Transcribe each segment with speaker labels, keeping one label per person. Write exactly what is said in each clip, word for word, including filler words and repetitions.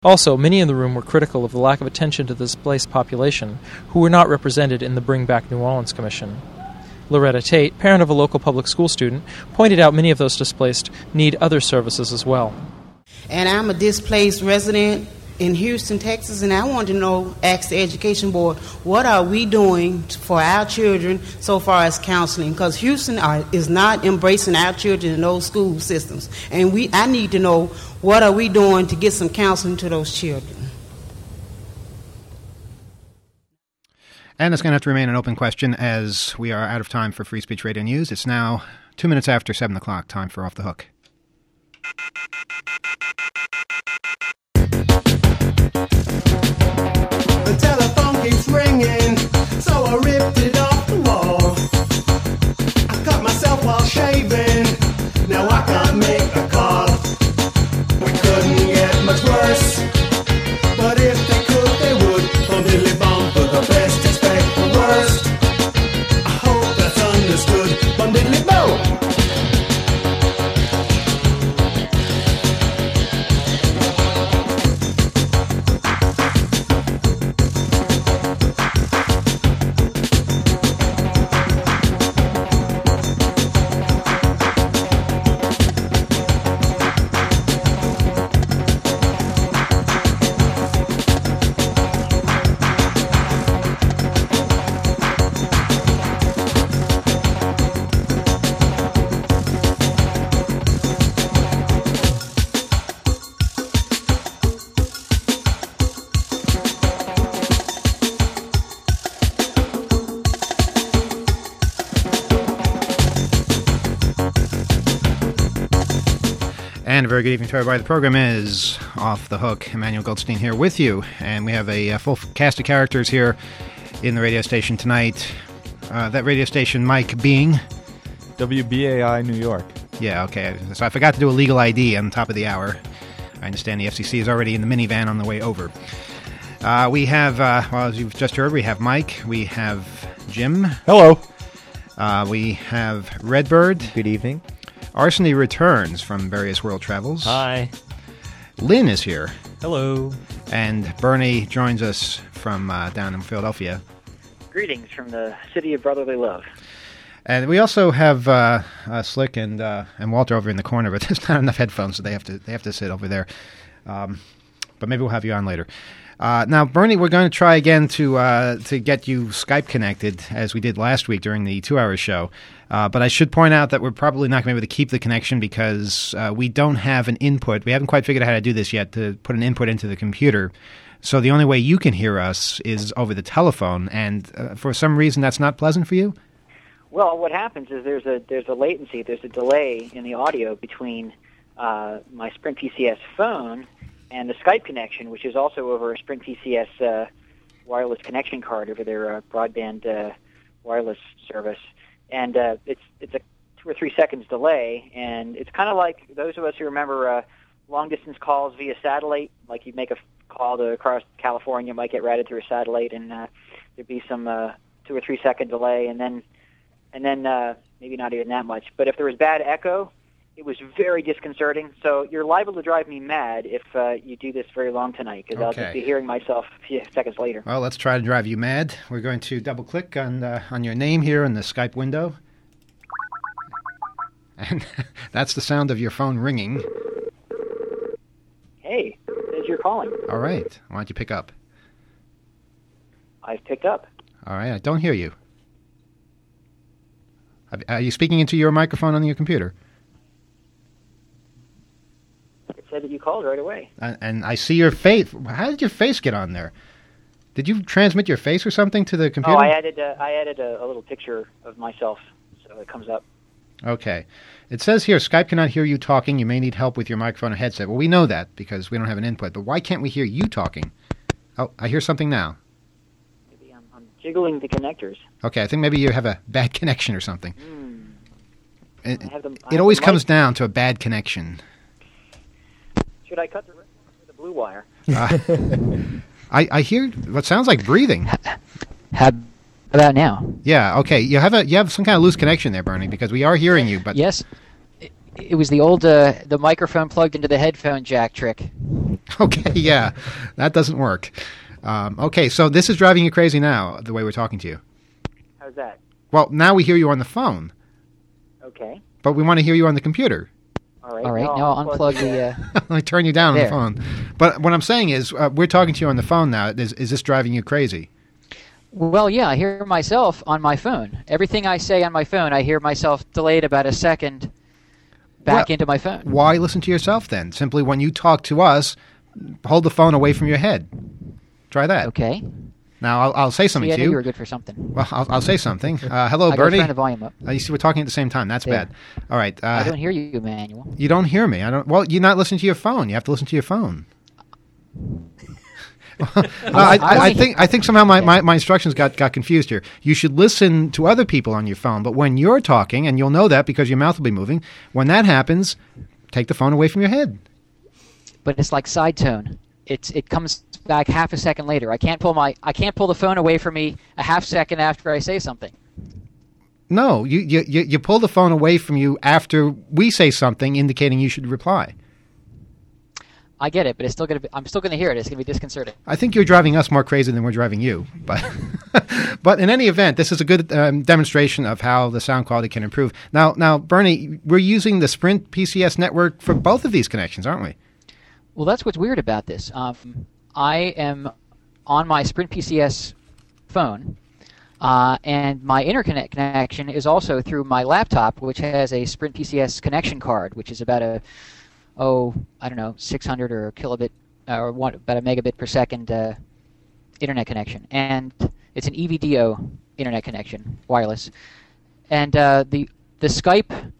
Speaker 1: Also, many in the room were critical of the lack of attention to the displaced population, who were not represented in the Bring Back New Orleans Commission. Loretta Tate, parent of a local public school student, pointed out many of those displaced need other services as well.
Speaker 2: And I'm a displaced resident in Houston, Texas, and I want to know, ask the Education Board, what are we doing for our children so far as counseling? Because Houston are, is not embracing our children in those school systems. And we, I need to know, what are we doing to get some counseling to those children?
Speaker 3: And it's going to have to remain an open question as we are out of time for Free Speech Radio News. It's now two minutes after seven o'clock, time for Off the Hook.
Speaker 4: The telephone keeps ringing, so I ripped it off the wall. I cut myself while shaving, now I can't make a call. We couldn't get much worse, but if they could, they would. Bum diddly bum, for the best, expect the worst. I hope that's understood. Bum diddly bum.
Speaker 3: And a very good evening to everybody. The program is Off the Hook. Emmanuel Goldstein here with you. And we have a, a full cast of characters here in the radio station tonight. Uh, that radio station, Mike being?
Speaker 5: W B A I New York.
Speaker 3: Yeah, okay. So I forgot to do a legal I D on top of the hour. I understand the F C C is already in the minivan on the way over. Uh, we have, uh, well, as you've just heard, we have Mike. We have Jim.
Speaker 5: Hello.
Speaker 3: Uh, we have Redbird.
Speaker 5: Good evening.
Speaker 3: Arseny returns from various world travels.
Speaker 5: Hi.
Speaker 3: Lynn is here.
Speaker 6: Hello.
Speaker 3: And Bernie joins us from uh, down in Philadelphia.
Speaker 7: Greetings from the city of brotherly love.
Speaker 3: And we also have uh, uh, Slick and uh, and Walter over in the corner, but there's not enough headphones, so they have to they have to sit over there. Um, but maybe we'll have you on later. Uh, now, Bernie, we're going to try again to uh, to get you Skype connected, as we did last week during the two-hour show. Uh, but I should point out that we're probably not going to be able to keep the connection because uh, we don't have an input. We haven't quite figured out how to do this yet, to put an input into the computer. So the only way you can hear us is over the telephone, and uh, for some reason that's not pleasant for you?
Speaker 7: Well, what happens is there's a there's a latency, there's a delay in the audio between uh, my Sprint P C S phone and the Skype connection, which is also over a Sprint P C S uh, wireless connection card over their uh, broadband uh, wireless service. And uh, it's it's a two or three seconds delay, and it's kind of like those of us who remember uh, long-distance calls via satellite, like you make a call to across California, might get routed through a satellite, and uh, there'd be some uh, two or three second delay, and then and then uh, maybe not even that much. But if there was bad echo, it was very disconcerting. So you're liable to drive me mad if uh, you do this very long tonight, because
Speaker 3: Okay.
Speaker 7: I'll just be hearing myself a few seconds later.
Speaker 3: Well, let's try to drive you mad. We're going to double-click on uh, on your name here in the Skype window. And that's the sound of your phone ringing.
Speaker 7: Hey, as you're calling.
Speaker 3: All right. Why don't you pick up?
Speaker 7: I've picked up.
Speaker 3: All right. I don't hear you. Are you speaking into your microphone on your computer?
Speaker 7: It said that you called right away.
Speaker 3: And, and I see your face. How did your face get on there? Did you transmit your face or something to the computer?
Speaker 7: Oh, I added uh, I added a, a little picture of myself, so it comes up.
Speaker 3: Okay. It says here, Skype cannot hear you talking. You may need help with your microphone or headset. Well, we know that because we don't have an input. But why can't we hear you talking? Oh, I hear something now.
Speaker 7: Maybe I'm, I'm jiggling the connectors.
Speaker 3: Okay, I think maybe you have a bad connection or something.
Speaker 7: Mm.
Speaker 3: It,
Speaker 7: I have the, I
Speaker 3: it
Speaker 7: have
Speaker 3: always
Speaker 7: the
Speaker 3: comes
Speaker 7: mic.
Speaker 3: down to a bad connection.
Speaker 7: Should I cut the red one or the blue wire?
Speaker 3: Uh, I, I hear what sounds like breathing.
Speaker 8: How about now?
Speaker 3: Yeah, okay. You have a you have some kind of loose connection there, Bernie, because we are hearing you. But
Speaker 8: Yes. It was the old uh, the microphone plugged into the headphone jack trick.
Speaker 3: Okay, yeah, that doesn't work. Um, okay, so this is driving you crazy now, the way we're talking to you.
Speaker 7: How's that?
Speaker 3: Well, now we hear you on the phone,
Speaker 7: Okay.
Speaker 3: but we want to hear you on the computer.
Speaker 7: All right.
Speaker 8: All right, now I'll unplug the. Uh,
Speaker 3: Let me turn you down
Speaker 8: There.
Speaker 3: on the phone. But what I'm saying is, uh, we're talking to you on the phone now. Is, is this driving you crazy?
Speaker 8: well, yeah, I hear myself on my phone. Everything I say on my phone, I hear myself delayed about a second back
Speaker 3: Well,
Speaker 8: into my phone.
Speaker 3: Why listen to yourself then? Simply when you talk to us, hold the phone away from your head. Try that.
Speaker 8: Okay.
Speaker 3: Now, I'll, I'll say something
Speaker 8: See, I
Speaker 3: to
Speaker 8: knew
Speaker 3: you.
Speaker 8: you were good for something.
Speaker 3: Well, I'll, I'll say something. Uh, hello,
Speaker 8: I gotta
Speaker 3: Bernie.
Speaker 8: turn the volume up.
Speaker 3: Uh, you see, we're talking at the same time. That's
Speaker 8: There.
Speaker 3: bad. All right. Uh,
Speaker 8: I don't hear you, Emmanuel.
Speaker 3: You don't hear me. I don't. Well, you're not listening to your phone. You have to listen to your phone. No, I, I, I think I think somehow my, my, my instructions got, got confused here. You should listen to other people on your phone, but when you're talking, and you'll know that because your mouth will be moving, when that happens, take the phone away from your head.
Speaker 8: But it's like side tone. It's it comes back half a second later. I can't pull my I can't pull the phone away from me a half second after I say something.
Speaker 3: No, you, you, you, you pull the phone away from you after we say something indicating you should reply.
Speaker 8: I get it, but it's still gonna be, I'm still gonna hear it. It's gonna be disconcerting.
Speaker 3: I think you're driving us more crazy than we're driving you. But but in any event, this is a good um, demonstration of how the sound quality can improve. Now, now, Bernie, we're using the Sprint P C S network for both of these connections, aren't we?
Speaker 8: Well, that's what's weird about this. Um, I am on my Sprint P C S phone, uh, and my interconnect connection is also through my laptop, which has a Sprint P C S connection card, which is about a oh I don't know six hundred or a kilobit uh, or one, about a megabit per second uh, internet connection, and it's an E V D O internet connection, wireless, and uh, the the Skype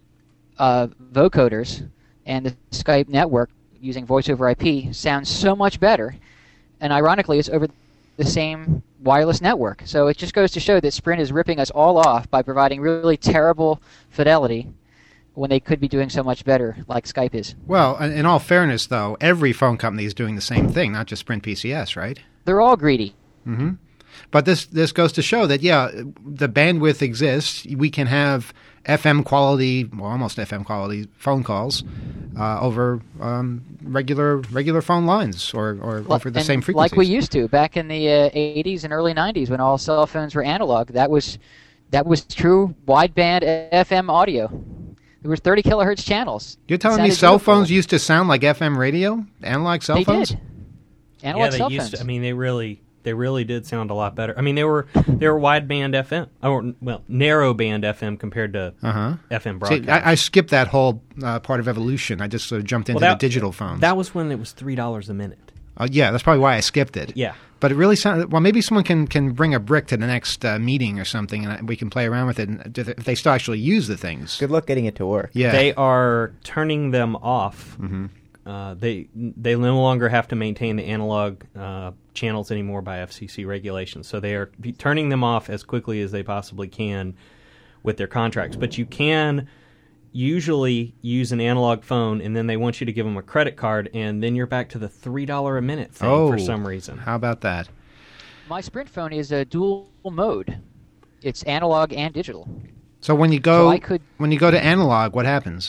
Speaker 8: uh, vocoders and the Skype network using voice over I P sounds so much better, and ironically it's over the same wireless network. So it just goes to show that Sprint is ripping us all off by providing really terrible fidelity when they could be doing so much better, like Skype is.
Speaker 3: Well, in in all fairness, though, every phone company is doing the same thing, not just Sprint P C S, right?
Speaker 8: They're all greedy.
Speaker 3: Mm-hmm. But this this goes to show that, yeah, the bandwidth exists. We can have F M quality, well, almost F M quality phone calls uh, over um, regular regular phone lines or, or
Speaker 8: Well,
Speaker 3: over the
Speaker 8: and
Speaker 3: same frequencies.
Speaker 8: like we used to back in the uh, eighties and early nineties when all cell phones were analog. That was that was true wideband F M audio. There were thirty kilohertz channels.
Speaker 3: You're telling
Speaker 8: It
Speaker 3: me
Speaker 8: sounded
Speaker 3: cell
Speaker 8: beautiful.
Speaker 3: phones used to sound like F M radio? Analog cell
Speaker 8: They
Speaker 3: phones?
Speaker 8: did. Analog
Speaker 6: yeah, they
Speaker 8: cell
Speaker 6: used
Speaker 8: phones.
Speaker 6: to. I mean, they really, they really did sound a lot better. I mean, they were they were wideband F M, or well, narrowband F M compared to
Speaker 3: Uh-huh.
Speaker 6: F M
Speaker 3: See,
Speaker 6: broadcast.
Speaker 3: I, I skipped that whole uh, part of evolution. I just sort of jumped into
Speaker 6: Well, that-
Speaker 3: the digital phones.
Speaker 6: That was when it was three dollars a minute.
Speaker 3: Uh, yeah, that's probably why I skipped it.
Speaker 6: Yeah.
Speaker 3: But it really sounded, well, maybe someone can, can bring a brick to the next uh, meeting or something, and I- we can play around with it and if they still actually use the things.
Speaker 9: Good luck getting it to work.
Speaker 3: Yeah.
Speaker 6: They are turning them off.
Speaker 3: Mhm.
Speaker 6: Uh, they they no longer have to maintain the analog uh, channels anymore by F C C regulations. So they are be turning them off as quickly as they possibly can with their contracts. But you can usually use an analog phone, and then they want you to give them a credit card, and then you're back to the three dollars a minute thing
Speaker 3: oh,
Speaker 6: for some reason.
Speaker 3: How about that?
Speaker 8: My Sprint phone is a dual mode. It's analog and digital.
Speaker 3: So when you go
Speaker 8: So I could-
Speaker 3: when you go to analog, what happens?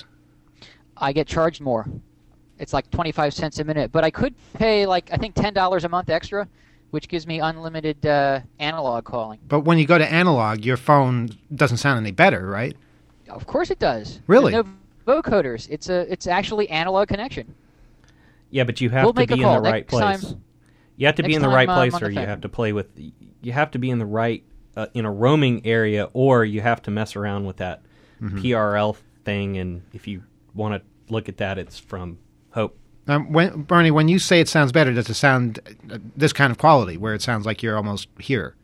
Speaker 8: I get charged more. It's like twenty-five cents a minute, but I could pay like I think ten dollars a month extra, which gives me unlimited uh, analog calling.
Speaker 3: But when you go to analog, your phone doesn't sound any better, right?
Speaker 8: Of course it does.
Speaker 3: Really?
Speaker 8: There's no vocoders. It's a it's actually analog connection.
Speaker 6: Yeah, but you have
Speaker 8: We'll
Speaker 6: to
Speaker 8: make a
Speaker 6: be in
Speaker 8: call.
Speaker 6: the right
Speaker 8: Next
Speaker 6: place.
Speaker 8: time-
Speaker 6: you have to be
Speaker 8: next
Speaker 6: in the
Speaker 8: time
Speaker 6: right
Speaker 8: I'm
Speaker 6: place,
Speaker 8: on the
Speaker 6: or you
Speaker 8: phone.
Speaker 6: have to play with. You have to be in the right uh, in a roaming area, or you have to mess around with that
Speaker 3: Mhm.
Speaker 6: P R L thing. And if you want to look at that, it's from Hope.
Speaker 3: Um, when, Bernie, when you say it sounds better, does it sound uh, this kind of quality, where it sounds like you're almost here?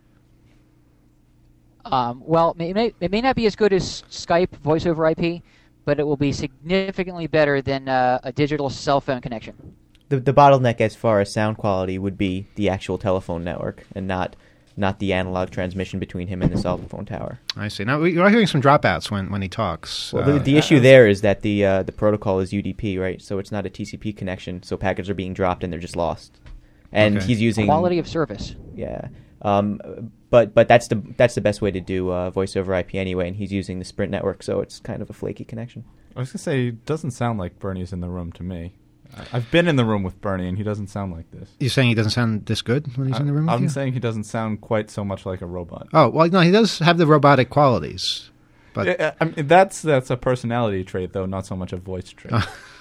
Speaker 8: Um, well, it may, it may not be as good as Skype voice over I P, but it will be significantly better than uh, a digital cell phone connection.
Speaker 9: The the bottleneck as far as sound quality would be the actual telephone network and not not the analog transmission between him and the cell phone tower.
Speaker 3: I see. Now, we are hearing some dropouts when, when he talks.
Speaker 9: Well, the,
Speaker 3: Uh,
Speaker 9: the issue there is that the uh, the protocol is U D P, right? So it's not a T C P connection. So packets are being dropped and they're just lost. And
Speaker 3: Okay.
Speaker 9: he's using
Speaker 8: Quality of service.
Speaker 9: Yeah, Um, but but that's the that's the best way to do uh, voice over I P anyway, and he's using the Sprint network, so it's kind of a flaky connection.
Speaker 5: I was going to say, it doesn't sound like Bernie's in the room to me. I- I've been in the room with Bernie, and he doesn't sound like this.
Speaker 3: You're saying he doesn't sound this good when he's
Speaker 5: I-
Speaker 3: in the room with
Speaker 5: I'm
Speaker 3: you?
Speaker 5: saying he doesn't sound quite so much like a robot.
Speaker 3: Oh, well, no, he does have the robotic qualities. But
Speaker 5: Yeah, I mean, that's that's a personality trait, though, not so much a voice trait.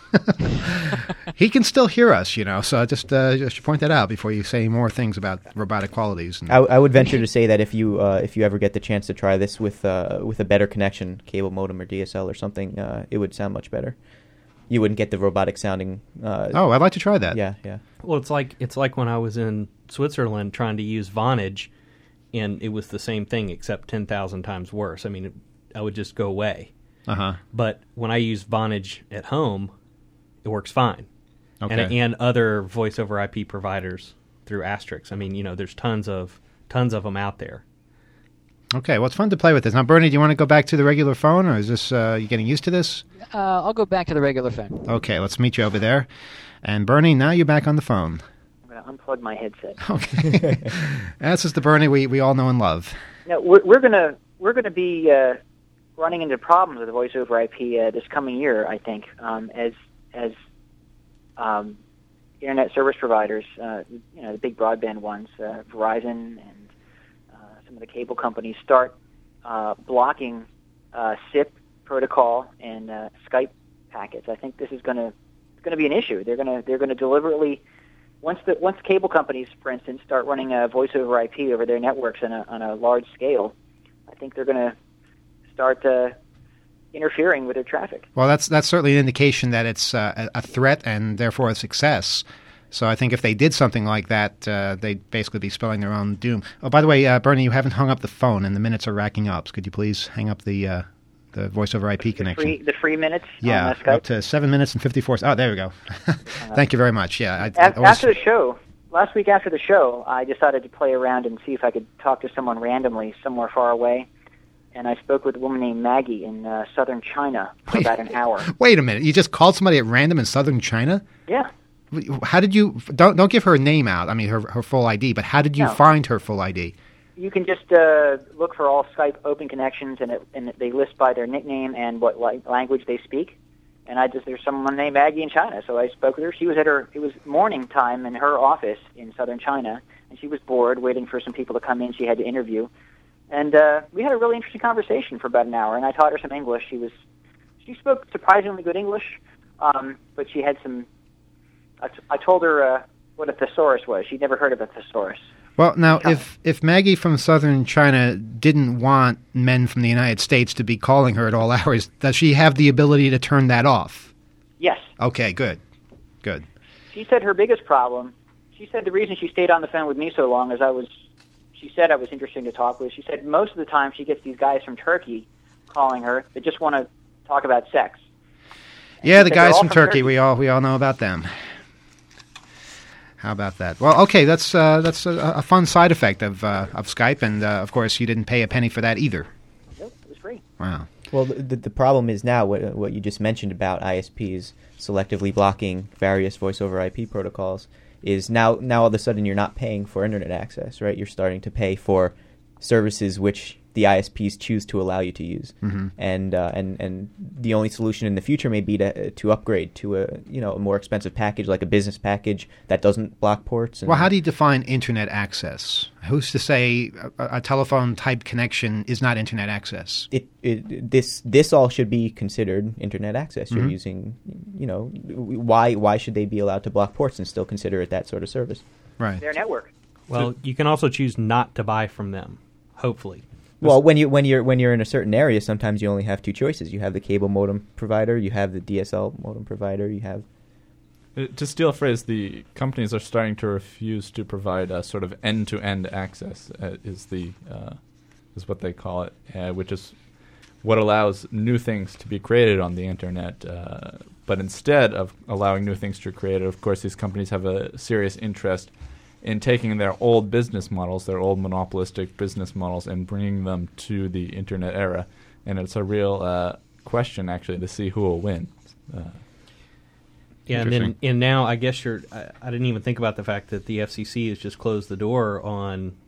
Speaker 3: he can still hear us, you know, so just, uh, just point that out before you say more things about robotic qualities. And
Speaker 9: I, I would venture to say that if you uh, if you ever get the chance to try this with uh, with a better connection, cable modem or D S L or something, uh, it would sound much better. You wouldn't get the robotic sounding. Uh,
Speaker 3: oh, I'd like to try that.
Speaker 9: Yeah, yeah.
Speaker 6: Well, it's like it's like when I was in Switzerland trying to use Vonage, and it was the same thing except ten thousand times worse. I mean, it, I would just go away.
Speaker 3: Uh-huh.
Speaker 6: But when I use Vonage at home, it works fine.
Speaker 3: Okay.
Speaker 6: And, and other voice over I P providers through Asterix. I mean, you know, there's tons of tons of them out there.
Speaker 3: Okay, well, it's fun to play with this. Now, Bernie, do you want to go back to the regular phone, or is this uh, you getting used to this?
Speaker 8: Uh, I'll go back to the regular phone.
Speaker 3: Okay, let's meet you over there. And Bernie, now you're back on the phone.
Speaker 7: I'm going to unplug my headset.
Speaker 3: Okay. This is the Bernie we, we all know and love.
Speaker 7: Now, we're, we're going to we're going to be uh, running into problems with the voice over I P uh, this coming year, I think, um, as as um, internet service providers, uh, you know, the big broadband ones, uh, Verizon and uh, some of the cable companies start uh, blocking uh, S I P protocol and uh, Skype packets. I think this is going to it's going to be an issue. They're going to they're going to deliberately once the once cable companies, for instance, start running a voice over I P over their networks on a on a large scale, I think they're going to start uh, interfering with their traffic.
Speaker 3: Well, that's that's certainly an indication that it's uh, a a threat and therefore a success. So I think if they did something like that, uh, they'd basically be spelling their own doom. Oh, by the way, uh, Bernie, you haven't hung up the phone, and the minutes are racking up. So could you please hang up the uh, the voice over I P
Speaker 7: the
Speaker 3: connection?
Speaker 7: Free, the free minutes
Speaker 3: Yeah,
Speaker 7: on uh, Skype?
Speaker 3: up to seven minutes and fifty-four. Oh, there we go. Thank you very much. Yeah, I, I
Speaker 7: Af-
Speaker 3: always-
Speaker 7: After the show, last week after the show, I decided to play around and see if I could talk to someone randomly somewhere far away. And I spoke with a woman named Maggie in uh, southern China for
Speaker 3: Wait.
Speaker 7: about an hour.
Speaker 3: Wait a minute. You just called somebody at random in southern China?
Speaker 7: Yeah.
Speaker 3: How did you? Don't don't give her name out. I mean, her her full I D. But how did you
Speaker 7: No.
Speaker 3: find her full I D?
Speaker 7: You can just uh, look for all Skype open connections, and, it, and they list by their nickname and what li- language they speak. And I just there's someone named Maggie in China, so I spoke with her. She was at her it was morning time in her office in southern China, and she was bored, waiting for some people to come in. She had to interview, and uh, we had a really interesting conversation for about an hour. And I taught her some English. She was she spoke surprisingly good English, um, but she had some. I, t- I told her uh, what a thesaurus was. She'd never heard of a thesaurus.
Speaker 3: Well, now, if, if Maggie from southern China didn't want men from the United States to be calling her at all hours, does she have the ability to turn that off?
Speaker 7: Yes.
Speaker 3: Okay, good. Good.
Speaker 7: She said her biggest problem, she said the reason she stayed on the phone with me so long is I was, she said I was interesting to talk with. She said most of the time she gets these guys from Turkey calling her that just want to talk about sex.
Speaker 3: Yeah, the
Speaker 7: said they're
Speaker 3: guys
Speaker 7: all
Speaker 3: from
Speaker 7: from
Speaker 3: Turkey,
Speaker 7: Turkey.
Speaker 3: we all we all know about them. How about that? Well, okay, that's uh, that's a, a fun side effect of uh, of Skype, and uh, of course, you didn't pay a penny for that either.
Speaker 7: Nope, it was free.
Speaker 3: Wow.
Speaker 9: Well, the, the, the problem is now what, what you just mentioned about I S Ps selectively blocking various voice over I P protocols is now now all of a sudden you're not paying for internet access, right? You're starting to pay for services which the I S Ps choose to allow you to use,
Speaker 3: mm-hmm.
Speaker 9: and uh, and and the only solution in the future may be to to upgrade to a you know a more expensive package like a business package that doesn't block ports. And
Speaker 3: Well, how do you define internet access? Who's to say a, a telephone type connection is not internet access?
Speaker 9: It, it this this all should be considered internet access. You're
Speaker 3: Mhm.
Speaker 9: using, you know, why why should they be allowed to block ports and still consider it that sort of service?
Speaker 3: Right.
Speaker 7: Their network.
Speaker 6: Well, you can also choose not to buy from them, hopefully.
Speaker 9: Well, when you when you're when you're in a certain area, sometimes you only have two choices. You have the cable modem provider, you have the D S L modem provider, you have.
Speaker 5: Uh, To steal a phrase, the companies are starting to refuse to provide a sort of end-to-end access. Uh, is the uh, is what they call it, uh, which is what allows new things to be created on the internet. Uh, but instead of allowing new things to be created, of course, these companies have a serious interest in taking their old business models, their old monopolistic business models, and bringing them to the internet era. And it's a real uh, question, actually, to see who will win. Uh,
Speaker 6: Yeah, and then
Speaker 3: Interesting.
Speaker 6: and now I guess you're. I, I didn't even think about the fact that the F C C has just closed the door on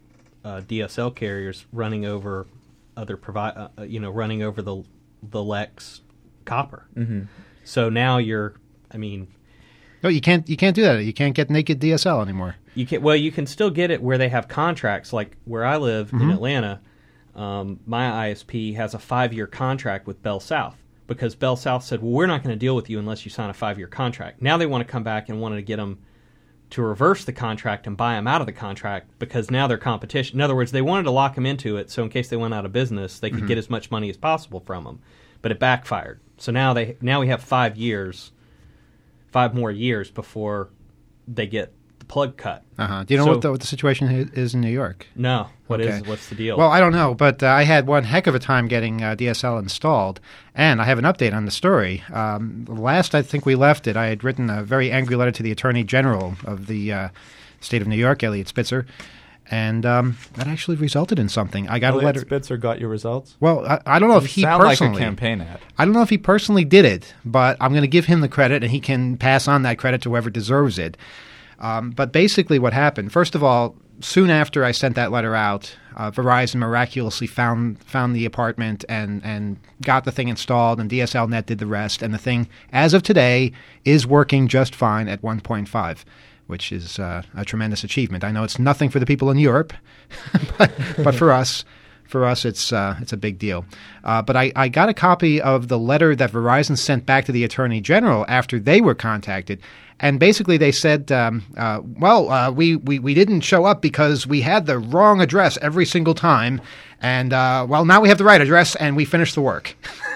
Speaker 6: uh, D S L carriers running over other provi- uh, you know, running over the the Lex copper.
Speaker 9: Mm-hmm.
Speaker 6: So now you're, I mean,
Speaker 3: No, you can't. You can't do that. You can't get naked D S L anymore.
Speaker 6: you can well, you can still get it where they have contracts. Like where I live
Speaker 3: Mm-hmm.
Speaker 6: in Atlanta, um, my I S P has a five-year contract with Bell South because Bell South said, "Well, we're not going to deal with you unless you sign a five-year contract." Now they want to come back and want to get them to reverse the contract and buy them out of the contract because now they're competition. In other words, they wanted to lock them into it so in case they went out of business, they could
Speaker 3: Mm-hmm.
Speaker 6: get as much money as possible from them. But it backfired. So now they now we have five years, five more years before they get the plug cut.
Speaker 3: Uh-huh. Do you know
Speaker 6: So-
Speaker 3: what, the, what the situation i- is in New York?
Speaker 6: No, what is
Speaker 3: Okay.
Speaker 6: what's the deal?
Speaker 3: Well, I don't know, but uh, I had one heck of a time getting uh, D S L installed, and I have an update on the story. Um, last I think we left it, I had written a very angry letter to the Attorney General of the uh, state of New York, Elliot Spitzer, and um, that actually resulted in something. I got
Speaker 5: Elliot
Speaker 3: a letter.
Speaker 5: Spitzer got your results?
Speaker 3: Well, I, I don't know if he
Speaker 5: sound
Speaker 3: personally.
Speaker 5: like a campaign ad.
Speaker 3: I don't know if he personally did it, but I'm going to give him the credit, and he can pass on that credit to whoever deserves it. Um, but basically what happened, first of all, soon after I sent that letter out, uh, Verizon miraculously found found the apartment and, and got the thing installed, and D S L Net did the rest. And the thing, as of today, is working just fine at one point five, which is uh, a tremendous achievement. I know it's nothing for the people in Europe, but, but for us... For us, it's uh, it's a big deal. Uh, but I, I got a copy of the letter that Verizon sent back to the Attorney General after they were contacted. And basically they said, um, uh, well, uh, we, we, we didn't show up because we had the wrong address every single time. And, uh, well, now we have the right address and we finished the work.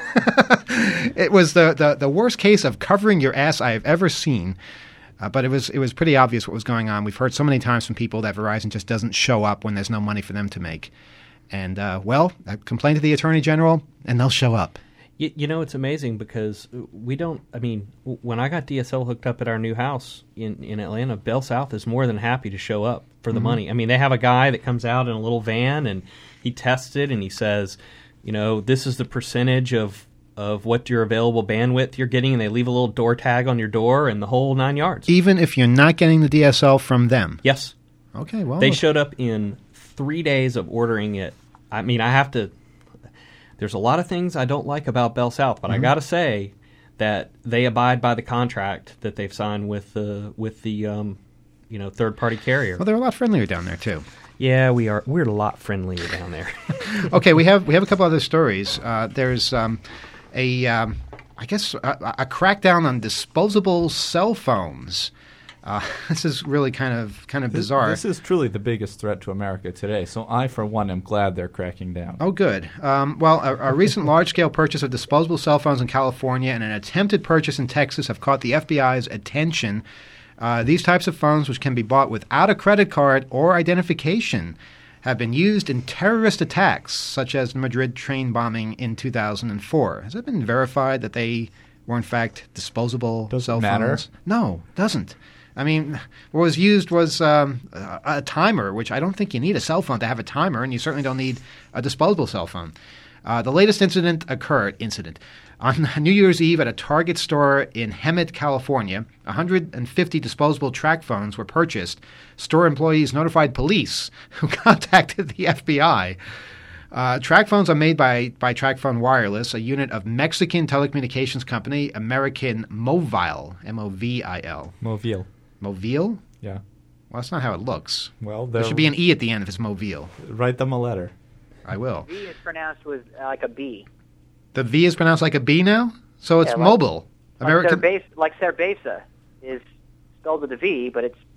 Speaker 3: It was the, the, the worst case of covering your ass I have ever seen. Uh, but it was it was pretty obvious what was going on. We've heard so many times from people that Verizon just doesn't show up when there's no money for them to make. And, uh, well, I complain to the Attorney General, and they'll show up.
Speaker 6: You, you know, it's amazing because we don't, I mean, w- when I got D S L hooked up at our new house in, in Atlanta, Bell South is more than happy to show up for the
Speaker 3: Mhm.
Speaker 6: money. I mean, they have a guy that comes out in a little van and he tests it and he says, you know, this is the percentage of, of what your available bandwidth you're getting, and they leave a little door tag on your door and the whole nine yards.
Speaker 3: Even if you're not getting the D S L from them?
Speaker 6: Yes.
Speaker 3: Okay, well.
Speaker 6: They showed up in three days of ordering it. I mean, I have to... There's a lot of things I don't like about Bell South, but
Speaker 3: Mhm.
Speaker 6: I got to say that they abide by the contract that they've signed with the with the um, you know third party carrier.
Speaker 3: Well, they're a lot friendlier down there, too.
Speaker 6: Yeah, we are. We're a lot friendlier down there.
Speaker 3: Okay, we have we have a couple other stories. Uh, there's um, a, um, I guess, a, a crackdown on disposable cell phones. Uh, this is really kind of kind of
Speaker 5: This,
Speaker 3: bizarre.
Speaker 5: this is truly the biggest threat to America today. So I, for one, am glad they're cracking down.
Speaker 3: Oh, good. Um, well, a, a recent large-scale purchase of disposable cell phones in California and an attempted purchase in Texas have caught the F B I's attention. Uh, these types of phones, which can be bought without a credit card or identification, have been used in terrorist attacks, such as the Madrid train bombing in two thousand four. Has it been verified that they were, in fact, disposable
Speaker 5: Does it
Speaker 3: cell
Speaker 5: matter?
Speaker 3: phones? No, doesn't. I mean, what was used was um, a, a timer, which I don't think you need a cell phone to have a timer, and you certainly don't need a disposable cell phone. Uh, the latest incident occurred incident on New Year's Eve at a Target store in Hemet, California. one hundred fifty disposable track phones were purchased. Store employees notified police, who contacted the F B I. Uh, track phones are made by, by TracFone Wireless, a unit of Mexican telecommunications company American Movil, M O V I L.
Speaker 5: Movil.
Speaker 3: Movil?
Speaker 5: Yeah.
Speaker 3: Well, that's not how it looks.
Speaker 5: Well,
Speaker 3: There
Speaker 5: they're-
Speaker 3: should be an E at the end if it's Movil.
Speaker 5: Write them a letter.
Speaker 3: I will.
Speaker 7: V is pronounced with uh, like a B.
Speaker 3: The V is pronounced like a B now? So it's
Speaker 7: Yeah, like-
Speaker 3: mobile.
Speaker 7: Like,
Speaker 3: American.
Speaker 7: Cerveza, like Cerveza is spelled with a V, but it's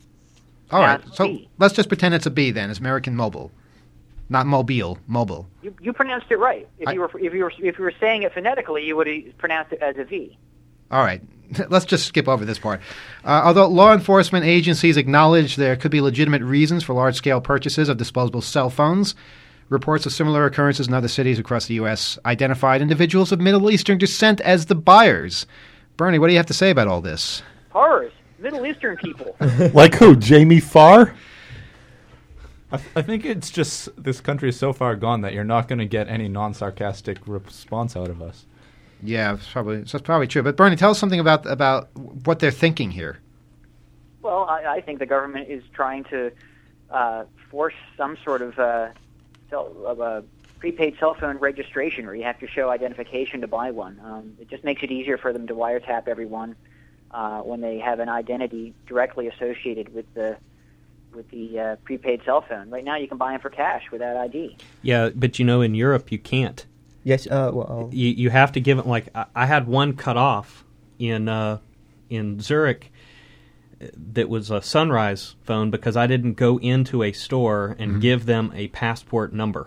Speaker 3: All right.
Speaker 7: pronounced
Speaker 3: So
Speaker 7: B.
Speaker 3: let's just pretend it's a B then. It's American Mobile. Not Mobile, mobile.
Speaker 7: You, you pronounced it right. If
Speaker 3: I-
Speaker 7: you were if you were if you were saying it phonetically, you would have pronounced it as a V.
Speaker 3: All right. Let's just skip over this part. Uh, although law enforcement agencies acknowledge there could be legitimate reasons for large-scale purchases of disposable cell phones, reports of similar occurrences in other cities across the U S identified individuals of Middle Eastern descent as the buyers. Bernie, what do you have to say about all this?
Speaker 7: Horrors, Middle Eastern people.
Speaker 10: Like who? Jamie Farr?
Speaker 5: I, th- I think it's just this country is so far gone that you're not going to get any non-sarcastic response out of us.
Speaker 3: Yeah, it's probably that's probably true. But Bernie, tell us something about about what they're thinking here.
Speaker 7: Well, I, I think the government is trying to uh, force some sort of uh, cell, of a prepaid cell phone registration where you have to show identification to buy one. Um, it just makes it easier for them to wiretap everyone uh, when they have an identity directly associated with the with the uh, prepaid cell phone. Right now, you can buy them for cash without I D.
Speaker 6: Yeah, but you know, in Europe, you can't.
Speaker 9: Yes, uh, well,
Speaker 6: you you have to give it. Like I, I had one cut off in uh, in Zurich. That was a Sunrise phone because I didn't go into a store and mm-hmm. give them a passport number.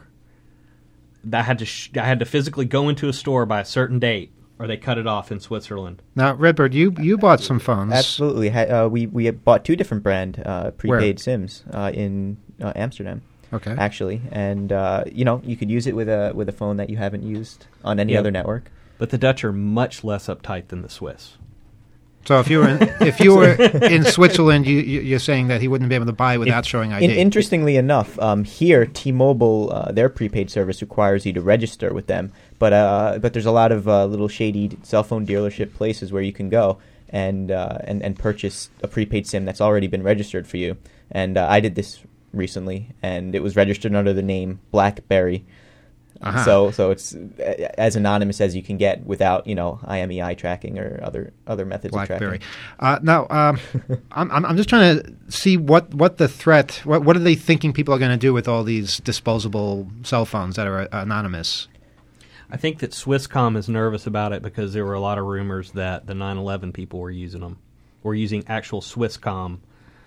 Speaker 6: I had to sh- I had to physically go into a store by a certain date, or they cut it off in Switzerland.
Speaker 3: Now, Redbird, you, you bought some phones.
Speaker 9: Absolutely, uh, we we bought two different brand uh, prepaid
Speaker 3: Where?
Speaker 9: SIMs uh, in uh, Amsterdam.
Speaker 3: Okay,
Speaker 9: actually, and uh, you know you could use it with a with a phone that you haven't used on any
Speaker 6: yeah.
Speaker 9: other network.
Speaker 6: But the Dutch are much less uptight than the Swiss.
Speaker 3: So if you were in, if you were in Switzerland, you, you, you're saying that he wouldn't be able to buy without
Speaker 9: if,
Speaker 3: showing I D.
Speaker 9: In, interestingly enough, um, here T-Mobile, uh, their prepaid service requires you to register with them, but uh, but there's a lot of uh, little shady cell phone dealership places where you can go and uh, and and purchase a prepaid SIM that's already been registered for you. And uh, I did this recently, and it was registered under the name BlackBerry. Uh-huh. So, so it's as anonymous as you can get without, you know, I M E I tracking or other other methods
Speaker 3: BlackBerry.
Speaker 9: of tracking.
Speaker 3: Uh, now, um, I'm I'm just trying to see what, what the threat. What what are they thinking people are going to do with all these disposable cell phones that are uh, anonymous?
Speaker 6: I think that Swisscom is nervous about it because there were a lot of rumors that the nine eleven people were using them, were using actual Swisscom.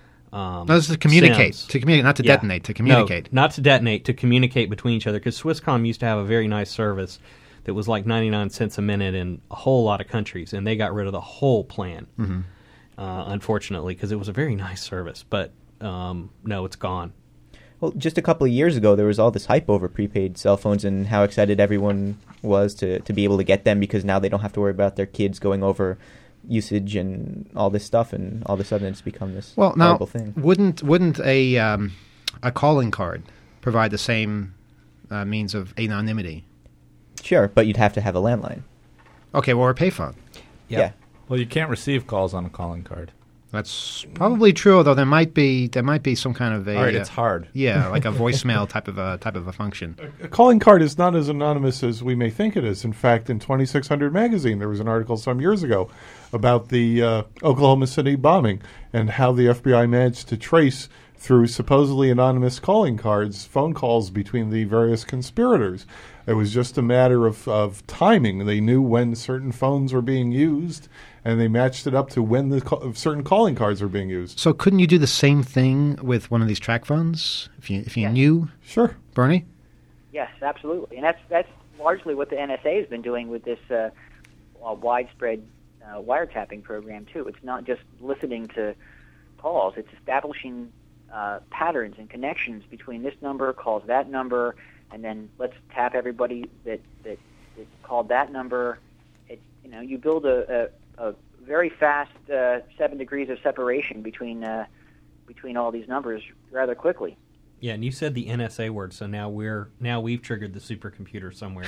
Speaker 6: Um,
Speaker 3: no, this is to communicate,
Speaker 6: SIMs.
Speaker 3: to communicate, not to
Speaker 6: yeah.
Speaker 3: detonate, to communicate.
Speaker 6: No, not to detonate, to communicate between each other. Because Swisscom used to have a very nice service that was like ninety-nine cents a minute in a whole lot of countries, and they got rid of the whole plan,
Speaker 3: mm-hmm.
Speaker 6: uh, unfortunately, because it was a very nice service. But um, no, it's gone.
Speaker 9: Well, just a couple of years ago, there was all this hype over prepaid cell phones and how excited everyone was to, to be able to get them because now they don't have to worry about their kids going over usage and all this stuff, and all of a sudden it's become this
Speaker 3: well, now,
Speaker 9: horrible thing.
Speaker 3: Wouldn't wouldn't a um, a calling card provide the same uh, means of anonymity?
Speaker 9: Sure, but you'd have to have a landline.
Speaker 3: Okay, well, or a payphone.
Speaker 9: Yeah. yeah.
Speaker 5: Well, you can't receive calls on a calling card.
Speaker 3: That's probably true, although there might be there might be some kind of a.
Speaker 5: All right,
Speaker 3: uh,
Speaker 5: it's hard.
Speaker 3: Yeah, like a voicemail type of a type of a function.
Speaker 10: A, a calling card is not as anonymous as we may think it is. In fact, in twenty-six hundred magazine, there was an article some years ago about the uh, Oklahoma City bombing and how the F B I managed to trace through supposedly anonymous calling cards phone calls between the various conspirators. It was just a matter of, of timing. They knew when certain phones were being used, and they matched it up to when the co- certain calling cards were being used.
Speaker 3: So couldn't you do the same thing with one of these track phones if you if you
Speaker 7: yes.
Speaker 3: knew?
Speaker 10: Sure,
Speaker 3: Bernie.
Speaker 7: Yes, absolutely, and that's that's largely what the N S A has been doing with this uh, uh, widespread uh, wiretapping program too. It's not just listening to calls; it's establishing uh, patterns and connections between this number calls that number, and then let's tap everybody that that, that called that number. It, you know, you build a, a, a very fast uh, seven degrees of separation between uh, between all these numbers rather quickly.
Speaker 6: Yeah, and you said the N S A word, so now we're now we've triggered the supercomputer somewhere.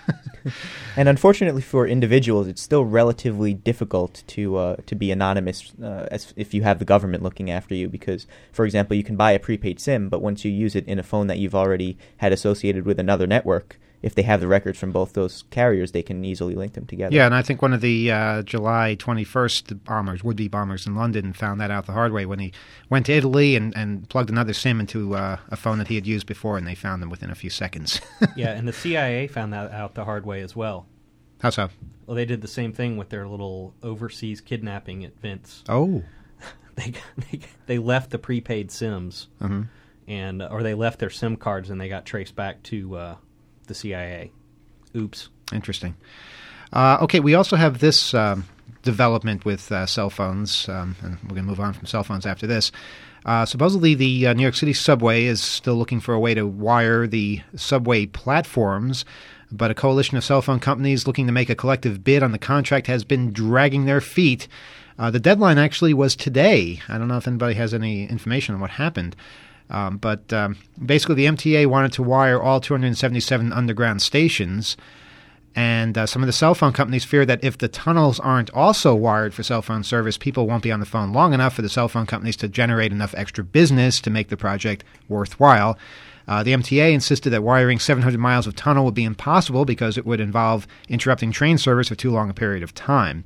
Speaker 9: And unfortunately for individuals, it's still relatively difficult to uh, to be anonymous uh, as if you have the government looking after you. Because, for example, you can buy a prepaid SIM, but once you use it in a phone that you've already had associated with another network, if they have the records from both those carriers, they can easily link them together.
Speaker 3: Yeah, and I think one of the uh, July twenty-first bombers, would-be bombers in London, found that out the hard way when he went to Italy and, and plugged another SIM into uh, a phone that he had used before, and they found them within a few seconds.
Speaker 6: Yeah, and the C I A found that out the hard way as well.
Speaker 3: How so?
Speaker 6: Well, they did the same thing with their little overseas kidnapping at Vince.
Speaker 3: Oh.
Speaker 6: they, they they left the prepaid SIMs,
Speaker 3: mm-hmm.
Speaker 6: and or they left their SIM cards, and they got traced back to uh, the C I A. Oops.
Speaker 3: Interesting. Uh, okay, we also have this um, development with uh, cell phones, um, and we're going to move on from cell phones after this. Uh, supposedly, the uh, New York City subway is still looking for a way to wire the subway platforms, but a coalition of cell phone companies looking to make a collective bid on the contract has been dragging their feet. Uh, the deadline actually was today. I don't know if anybody has any information on what happened. Um, but um, basically, the M T A wanted to wire all two hundred seventy-seven underground stations, And uh, some of the cell phone companies fear that if the tunnels aren't also wired for cell phone service, people won't be on the phone long enough for the cell phone companies to generate enough extra business to make the project worthwhile. Uh, the M T A insisted that wiring seven hundred miles of tunnel would be impossible because it would involve interrupting train service for too long a period of time.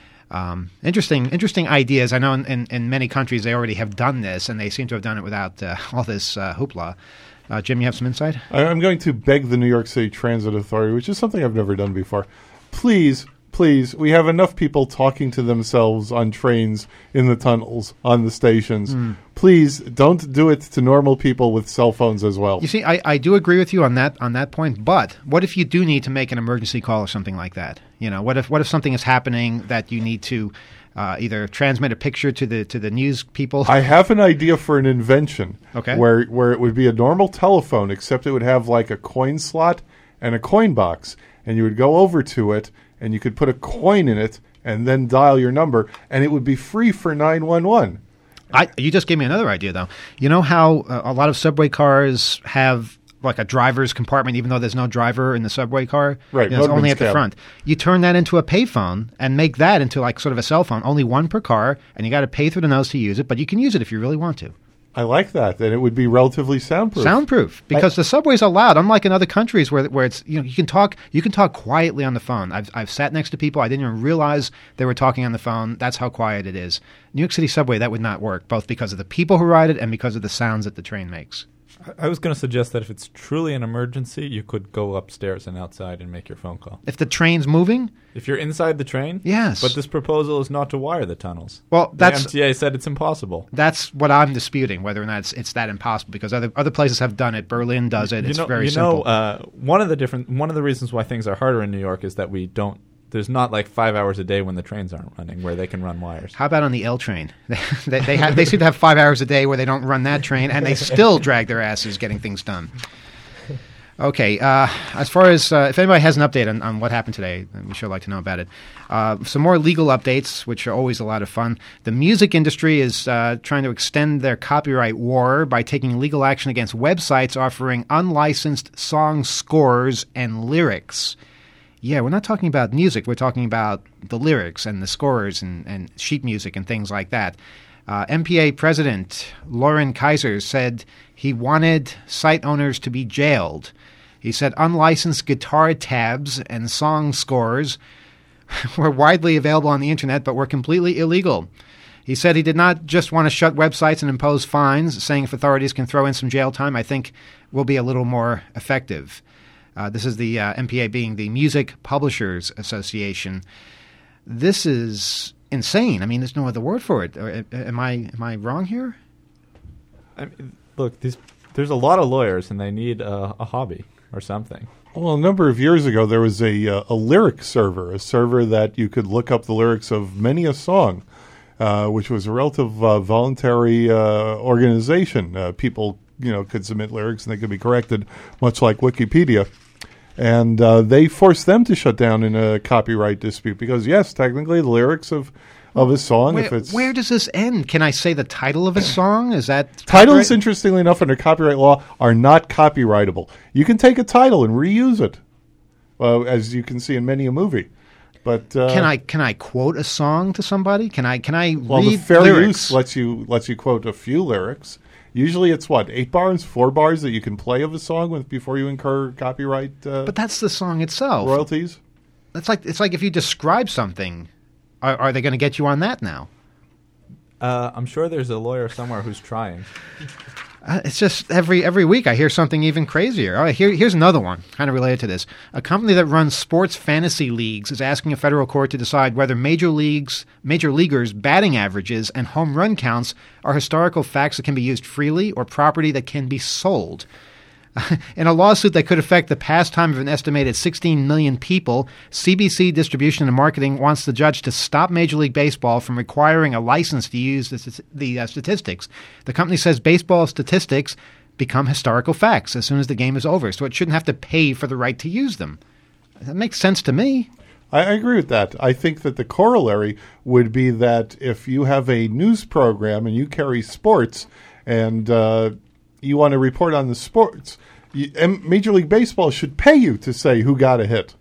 Speaker 3: Um, interesting interesting ideas. I know in, in, in many countries they already have done this, and they seem to have done it without uh, all this uh, hoopla. Uh, Jim, you have some insight?
Speaker 10: I- I'm going to beg the New York City Transit Authority, which is something I've never done before. Please, please, we have enough people talking to themselves on trains, in the tunnels, on the stations.
Speaker 3: Mm.
Speaker 10: Please don't do it to normal people with cell phones as well.
Speaker 3: You see, I, I do agree with you on that on that point, but what if you do need to make an emergency call or something like that? You know, what if what if something is happening that you need to uh, either transmit a picture to the to the news people?
Speaker 10: I have an idea for an invention.
Speaker 3: Okay.
Speaker 10: Where where it would be a normal telephone, except it would have like a coin slot and a coin box, and you would go over to it, and you could put a coin in it, and then dial your number, and it would be free for nine one one.
Speaker 3: I, you just gave me another idea, though. You know how uh, a lot of subway cars have like a driver's compartment, even though there's no driver in the subway car?
Speaker 10: Right,
Speaker 3: You know, it's only
Speaker 10: motorman's
Speaker 3: at the
Speaker 10: cab.
Speaker 3: front. You turn that into a payphone and make that into like sort of a cell phone, only one per car, and you got to pay through the nose to use it, but you can use it if you really want to.
Speaker 10: I like that, and it would be relatively soundproof.
Speaker 3: Soundproof, because the subways are loud. Unlike in other countries where where it's you know you can talk you can talk quietly on the phone. I've I've sat next to people I didn't even realize they were talking on the phone. That's how quiet it is. New York City subway, that would not work, both because of the people who ride it and because of the sounds that the train makes.
Speaker 5: I was going to suggest that if it's truly an emergency, you could go upstairs and outside and make your phone call.
Speaker 3: If the train's moving,
Speaker 5: If you're inside the train?
Speaker 3: Yes.
Speaker 5: But this proposal is not to wire the tunnels.
Speaker 3: Well, that's-
Speaker 5: The M T A said it's impossible.
Speaker 3: that's what I'm disputing, whether or not it's, it's that impossible, because other other places have done it. Berlin does it.
Speaker 5: You
Speaker 3: It's
Speaker 5: know,
Speaker 3: very
Speaker 5: you
Speaker 3: simple.
Speaker 5: know, uh, one of the different one of the reasons why things are harder in New York is that we don't. There's not like five hours a day when the trains aren't running where they can run wires.
Speaker 3: How about on the L train? they they, have, they seem to have five hours a day where they don't run that train, and they still drag their asses getting things done. Okay, uh, as far as uh, if anybody has an update on, on what happened today, we sure like to know about it. Uh, some more legal updates, which are always a lot of fun. The music industry is uh, trying to extend their copyright war by taking legal action against websites offering unlicensed song scores and lyrics. Yeah, we're not talking about music. We're talking about the lyrics and the scores and, and sheet music and things like that. Uh, M P A President Lauren Kaiser said he wanted site owners to be jailed. He said unlicensed guitar tabs and song scores were widely available on the internet but were completely illegal. He said he did not just want to shut websites and impose fines, saying if authorities can throw in some jail time, I think we'll be a little more effective. Uh, this is the uh, M P A being the Music Publishers Association. This is insane. I mean, there's no other word for it. Or, uh, am I am I wrong here?
Speaker 5: I mean, look, these, there's a lot of lawyers, and they need uh, a hobby or something.
Speaker 10: Well, a number of years ago, there was a uh, a lyric server, a server that you could look up the lyrics of many a song, uh, which was a relative uh, voluntary uh, organization. Uh, people, you know, could submit lyrics and they could be corrected, much like Wikipedia. And uh, they forced them to shut down in a copyright dispute because, yes, technically the lyrics of, of a song,
Speaker 3: Where,
Speaker 10: if it's...
Speaker 3: where does this end? Can I say the title of a song? Is that
Speaker 10: Titles,
Speaker 3: copyright?
Speaker 10: interestingly enough, under copyright law, are not copyrightable. You can take a title and reuse it, uh, as you can see in many a movie. But uh,
Speaker 3: Can I can I quote a song to somebody? Can I can I
Speaker 10: well,
Speaker 3: read
Speaker 10: the fair
Speaker 3: lyrics?
Speaker 10: use lets you lets you quote a few lyrics. Usually, it's what eight bars, four bars that you can play of a song with before you incur copyright uh,
Speaker 3: But that's the song itself.
Speaker 10: royalties.
Speaker 3: That's like it's like if you describe something, are, are they going to get you on that now?
Speaker 5: Uh, I'm sure there's a lawyer somewhere who's trying.
Speaker 3: Uh, it's just every every week I hear something even crazier. All right, here, here's another one, kind of related to this. A company that runs sports fantasy leagues is asking a federal court to decide whether major leagues, major leaguers' batting averages and home run counts are historical facts that can be used freely or property that can be sold. In a lawsuit that could affect the pastime of an estimated sixteen million people, C B C Distribution and Marketing wants the judge to stop Major League Baseball from requiring a license to use the, the uh, statistics. The company says baseball statistics become historical facts as soon as the game is over, so it shouldn't have to pay for the right to use them. That makes sense to me.
Speaker 10: I, I agree with that. I think that the corollary would be that if you have a news program and you carry sports and uh, you want to report on the sports, you, and Major League Baseball should pay you to say who got a hit.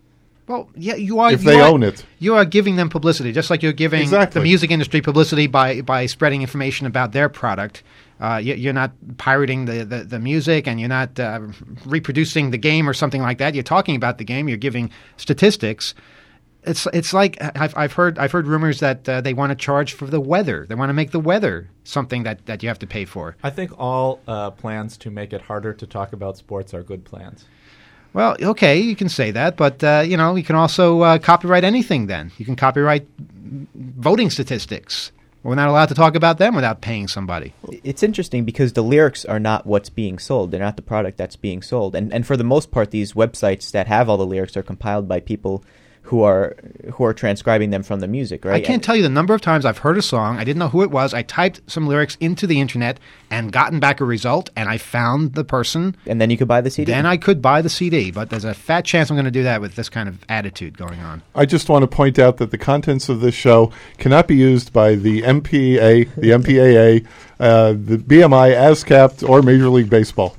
Speaker 3: Well, yeah, you are.
Speaker 10: If
Speaker 3: you
Speaker 10: they
Speaker 3: are,
Speaker 10: own it.
Speaker 3: You are giving them publicity, just like you're giving
Speaker 10: Exactly.
Speaker 3: the music industry publicity by, by spreading information about their product. Uh, you, you're not pirating the, the, the music, and you're not uh, reproducing the game or something like that. You're talking about the game. You're giving statistics. It's it's like I've I've heard I've heard rumors that uh, they want to charge for the weather. They want to make the weather something that, that you have to pay for.
Speaker 5: I think all uh, plans to make it harder to talk about sports are good plans.
Speaker 3: Well, okay, you can say that, but uh, you know, you can also uh, copyright anything. Then you can copyright voting statistics. We're not allowed to talk about them without paying somebody.
Speaker 9: It's interesting because the lyrics are not what's being sold. They're not the product that's being sold. And and for the most part, these websites that have all the lyrics are compiled by people who are who are transcribing them from the music, right?
Speaker 3: I can't tell you the number of times I've heard a song. I didn't know who it was. I typed some lyrics into the internet and gotten back a result, and I found the person.
Speaker 9: And then you could buy the C D.
Speaker 3: Then I could buy the C D, but there's a fat chance I'm going to do that with this kind of attitude going on.
Speaker 10: I just want to point out that the contents of this show cannot be used by the M P A, the M P A A, uh, the B M I, ASCAP, or Major League Baseball.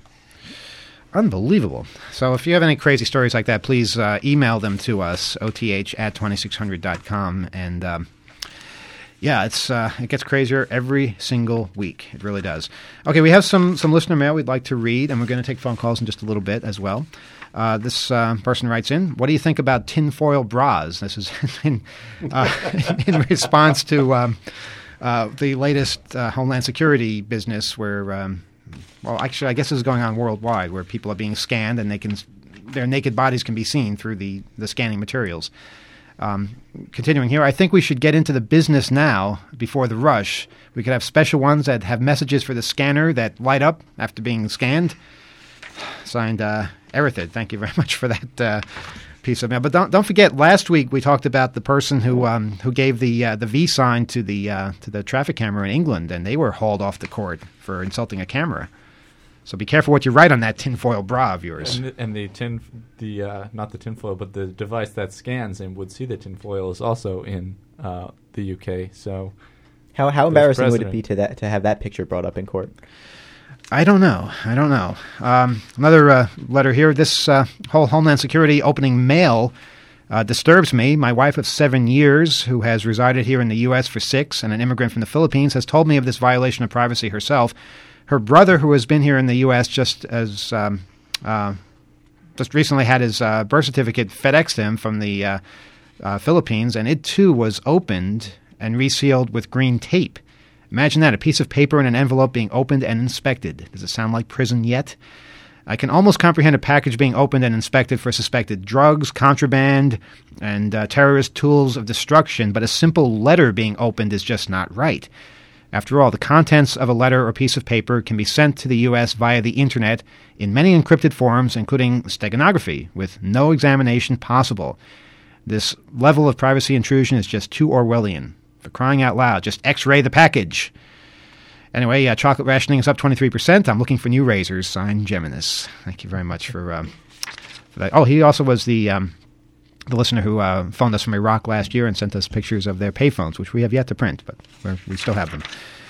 Speaker 3: Unbelievable. So if you have any crazy stories like that, please uh, email them to us, O T H at twenty-six hundred dot com. And um, yeah, it's uh, it gets crazier every single week. It really does. Okay, we have some, some listener mail we'd like to read, and we're going to take phone calls in just a little bit as well. Uh, this uh, person writes in, what do you think about tinfoil bras? This is in, uh, in response to um, uh, the latest uh, Homeland Security business where... Um, Well, actually, I guess this is going on worldwide, where people are being scanned and they can, their naked bodies can be seen through the, the scanning materials. Um, continuing here, I think we should get into the business now before the rush. We could have special ones that have messages for the scanner that light up after being scanned. Signed, uh, Erithid. Thank you very much for that uh, piece of mail. But don't don't forget, last week we talked about the person who um, who gave the uh, the V sign to the uh, to the traffic camera in England, and they were hauled off the court for insulting a camera. So be careful what you write on that tinfoil bra of yours.
Speaker 5: And the, and the tin, the uh, not the tinfoil, but the device that scans and would see the tinfoil is also in uh, the U K. So,
Speaker 9: how how embarrassing would it be to that to have that picture brought up in court?
Speaker 3: I don't know. I don't know. Um, another uh, letter here. This uh, whole Homeland Security opening mail uh, disturbs me. My wife of seven years, who has resided here in the U S for six, and an immigrant from the Philippines, has told me of this violation of privacy herself. Her brother, who has been here in the U S just as um, uh, just recently had his uh, birth certificate FedExed him from the uh, uh, Philippines, and it too was opened and resealed with green tape. Imagine that, a piece of paper in an envelope being opened and inspected. Does it sound like prison yet? I can almost comprehend a package being opened and inspected for suspected drugs, contraband, and uh, terrorist tools of destruction, but a simple letter being opened is just not right. After all, the contents of a letter or piece of paper can be sent to the U S via the Internet in many encrypted forms, including steganography, with no examination possible. This level of privacy intrusion is just too Orwellian. For crying out loud, just X-ray the package. Anyway, uh, chocolate rationing is up twenty-three percent. I'm looking for new razors. Signed, Geminis. Thank you very much for, um, for that. Oh, he also was the... Um, the listener who uh, phoned us from Iraq last year and sent us pictures of their payphones, which we have yet to print, but we're, we still have them.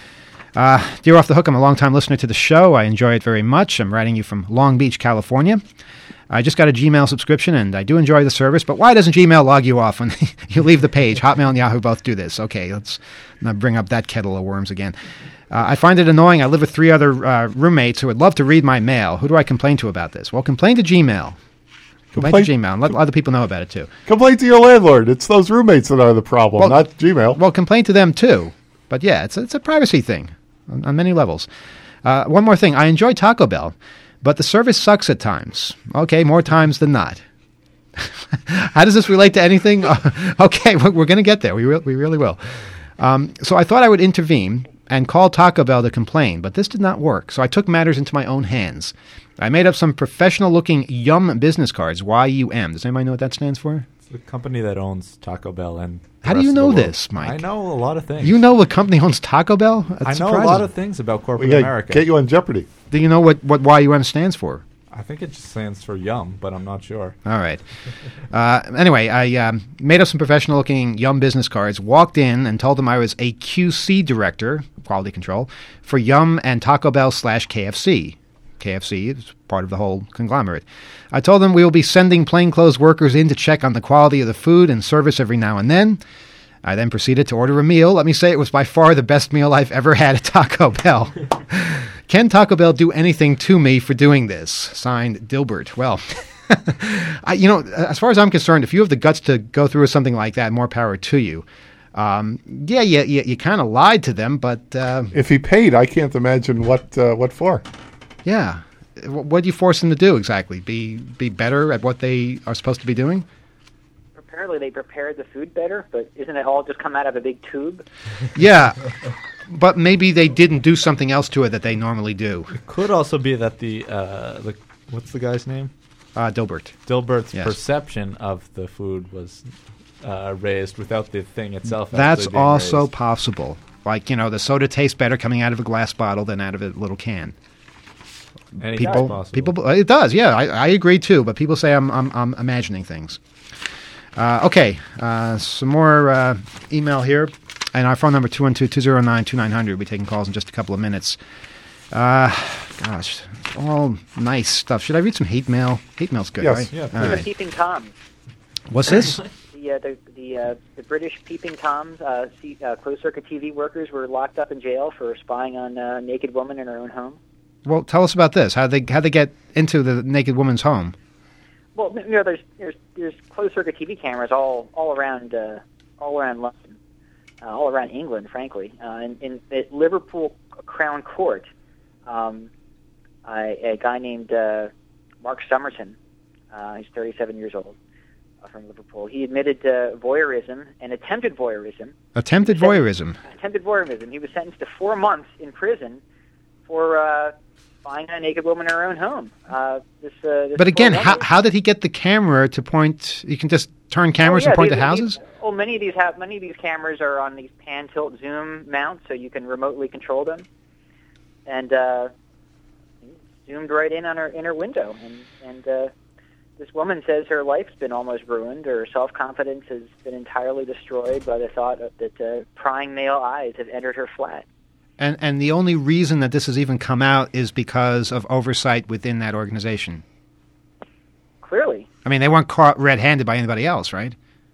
Speaker 3: Uh, dear Off the Hook, I'm a long-time listener to the show. I enjoy it very much. I'm writing you from Long Beach, California. I just got a Gmail subscription, and I do enjoy the service, but why doesn't Gmail log you off when you leave the page? Hotmail and Yahoo both do this. Okay, let's not bring up that kettle of worms again. Uh, I find it annoying. I live with three other uh, roommates who would love to read my mail. Who do I complain to about this? Well, complain to Gmail. Complain to Gmail and let other people know about it, too.
Speaker 10: Complain to your landlord. It's those roommates that are the problem,
Speaker 3: well,
Speaker 10: not Gmail.
Speaker 3: Well, complain to them, too. But, yeah, it's a, it's a privacy thing on, on many levels. Uh, one more thing. I enjoy Taco Bell, but the service sucks at times. Okay, more times than not. How does this relate to anything? Okay, we're, we're going to get there. We, re- we really will. Um, so I thought I would intervene and call Taco Bell to complain, but this did not work. So I took matters into my own hands. I made up some professional-looking Yum business cards, Y U M. Does anybody know what that stands for?
Speaker 5: It's the company that owns Taco Bell. And
Speaker 3: how do you know this, Mike?
Speaker 5: I know a lot of things.
Speaker 3: You know what company owns Taco Bell? That's
Speaker 5: I know
Speaker 3: surprising.
Speaker 5: a lot of things about corporate
Speaker 10: well, yeah,
Speaker 5: America.
Speaker 10: Get you on Jeopardy.
Speaker 3: Do you know what, what Y U M stands for?
Speaker 5: I think it just stands for Yum, but I'm not sure.
Speaker 3: All right. Uh, anyway, I um, made up some professional-looking Yum business cards, walked in, and told them I was a Q C director, quality control, for Yum and Taco Bell slash K F C. K F C is part of the whole conglomerate. I told them we will be sending plainclothes workers in to check on the quality of the food and service every now and then. I then proceeded to order a meal. Let me say it was by far the best meal I've ever had at Taco Bell. Can Taco Bell do anything to me for doing this? Signed, Dilbert. Well, I, you know, as far as I'm concerned, if you have the guts to go through something like that, more power to you. Um, yeah, yeah, yeah, you kind of lied to them, but... Uh,
Speaker 10: if he paid, I can't imagine what uh, what for.
Speaker 3: Yeah. What do you force them to do exactly? Be be better at what they are supposed to be doing?
Speaker 7: Apparently they prepared the food better, but isn't it all just come out of a big tube?
Speaker 3: Yeah. But maybe they didn't do something else to it that they normally do.
Speaker 5: It could also be that the, uh, the what's the guy's name?
Speaker 3: Uh, Dilbert.
Speaker 5: Dilbert's
Speaker 3: yes.
Speaker 5: perception of the food was uh, raised without the thing itself.
Speaker 3: That's
Speaker 5: being
Speaker 3: also
Speaker 5: raised.
Speaker 3: possible. Like, you know, the soda tastes better coming out of a glass bottle than out of a little can.
Speaker 5: Anything's
Speaker 3: People,
Speaker 5: possible.
Speaker 3: people, it does. Yeah, I, I agree too. But people say I'm, I'm, I'm imagining things. Uh, okay, uh, some more uh, email here. And our phone number, two one two, two zero nine, two nine zero zero. We'll be taking calls in just a couple of minutes. Uh, gosh, all nice stuff. Should I read some hate mail? Hate mail's good,
Speaker 10: Yes.
Speaker 3: right?
Speaker 5: Yeah,
Speaker 3: All
Speaker 7: The
Speaker 3: right.
Speaker 7: Peeping Toms.
Speaker 3: What's this?
Speaker 7: The uh, the the, uh, the British Peeping Toms, uh, see, uh, closed circuit T V workers were locked up in jail for spying on a naked woman in her own home.
Speaker 3: Well, tell us about this. How they how they get into the naked woman's home?
Speaker 7: Well, you know, there's there's there's closed circuit T V cameras all all around uh, all around London, uh, all around England, frankly. Uh, in, in at Liverpool Crown Court, um, I, a guy named uh, Mark Somerton, uh, he's thirty-seven years old, uh, from Liverpool. He admitted uh, voyeurism and attempted voyeurism.
Speaker 3: Attempted voyeurism.
Speaker 7: Attempted voyeurism. He was sentenced to four months in prison for uh, spying on a naked woman in her own home. Uh, this, uh, this
Speaker 3: But again,
Speaker 7: poor
Speaker 3: how
Speaker 7: woman-
Speaker 3: how did he get the camera to point? You can just turn cameras
Speaker 7: Oh, yeah,
Speaker 3: and point
Speaker 7: these-
Speaker 3: to houses?
Speaker 7: These, well, many of these have many of these cameras are on these pan, tilt, zoom mounts, so you can remotely control them. And uh, zoomed right in on her in her window, and and uh, this woman says her life's been almost ruined. Her self confidence has been entirely destroyed by the thought of, that uh, prying male eyes have entered her flat.
Speaker 3: And and the only reason that this has even come out is because of oversight within that organization.
Speaker 7: Clearly,
Speaker 3: I mean, they weren't caught red-handed by anybody else, right?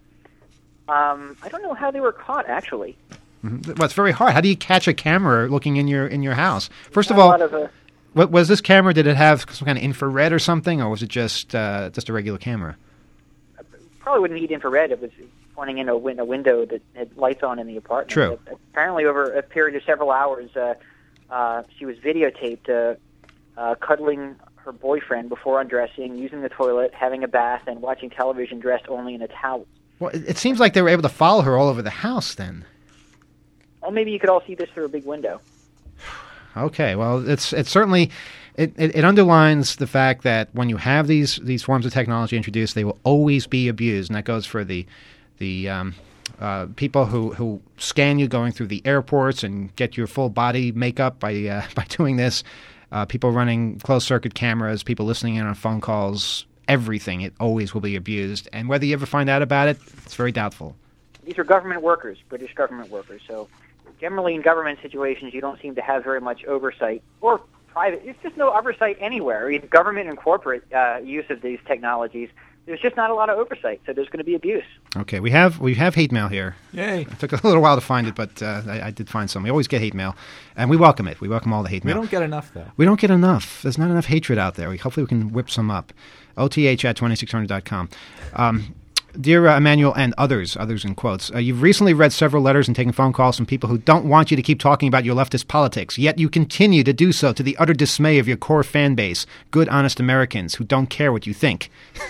Speaker 7: um, I don't know how they were caught. Actually,
Speaker 3: Mhm. Well, it's very hard. How do you catch a camera looking in your in your house? First of
Speaker 7: Not a
Speaker 3: all,
Speaker 7: lot of, uh,
Speaker 3: what was this camera? Did it have some kind of infrared or something, or was it just uh, just a regular camera?
Speaker 7: probably wouldn't need infrared. It was pointing in a, win- a window that had lights on in the apartment.
Speaker 3: True.
Speaker 7: But apparently, over a period of several hours, uh, uh, she was videotaped uh, uh, cuddling her boyfriend before undressing, using the toilet, having a bath, and watching television dressed only in a towel.
Speaker 3: Well, it, it seems like they were able to follow her all over the house then.
Speaker 7: Well, maybe you could all see this through a big window.
Speaker 3: Okay, well, it's it's certainly it, it, it underlines the fact that when you have these these forms of technology introduced, they will always be abused, and that goes for the the um, uh, people who, who scan you going through the airports and get your full body makeup by uh, by doing this. Uh, people running closed circuit cameras, people listening in on phone calls, everything. It always will be abused, and whether you ever find out about it, it's very doubtful.
Speaker 7: These are government workers, British government workers. So generally in government situations, you don't seem to have very much oversight or private. It's just no oversight anywhere. I mean, government and corporate uh, use of these technologies, there's just not a lot of oversight. So there's going to be abuse.
Speaker 3: Okay, we have we have hate mail here.
Speaker 5: Yay.
Speaker 3: It took a little while to find it, but uh, I, I did find some. We always get hate mail, and we welcome it. We welcome all the hate
Speaker 5: We
Speaker 3: mail.
Speaker 5: don't get enough, though.
Speaker 3: We don't get enough. There's not enough hatred out there. We, hopefully we can whip some up. O T H at twenty-six hundred dot com. Um, dear uh, Emmanuel and others, others in quotes, uh, you've recently read several letters and taken phone calls from people who don't want you to keep talking about your leftist politics, yet you continue to do so to the utter dismay of your core fan base, good, honest Americans who don't care what you think.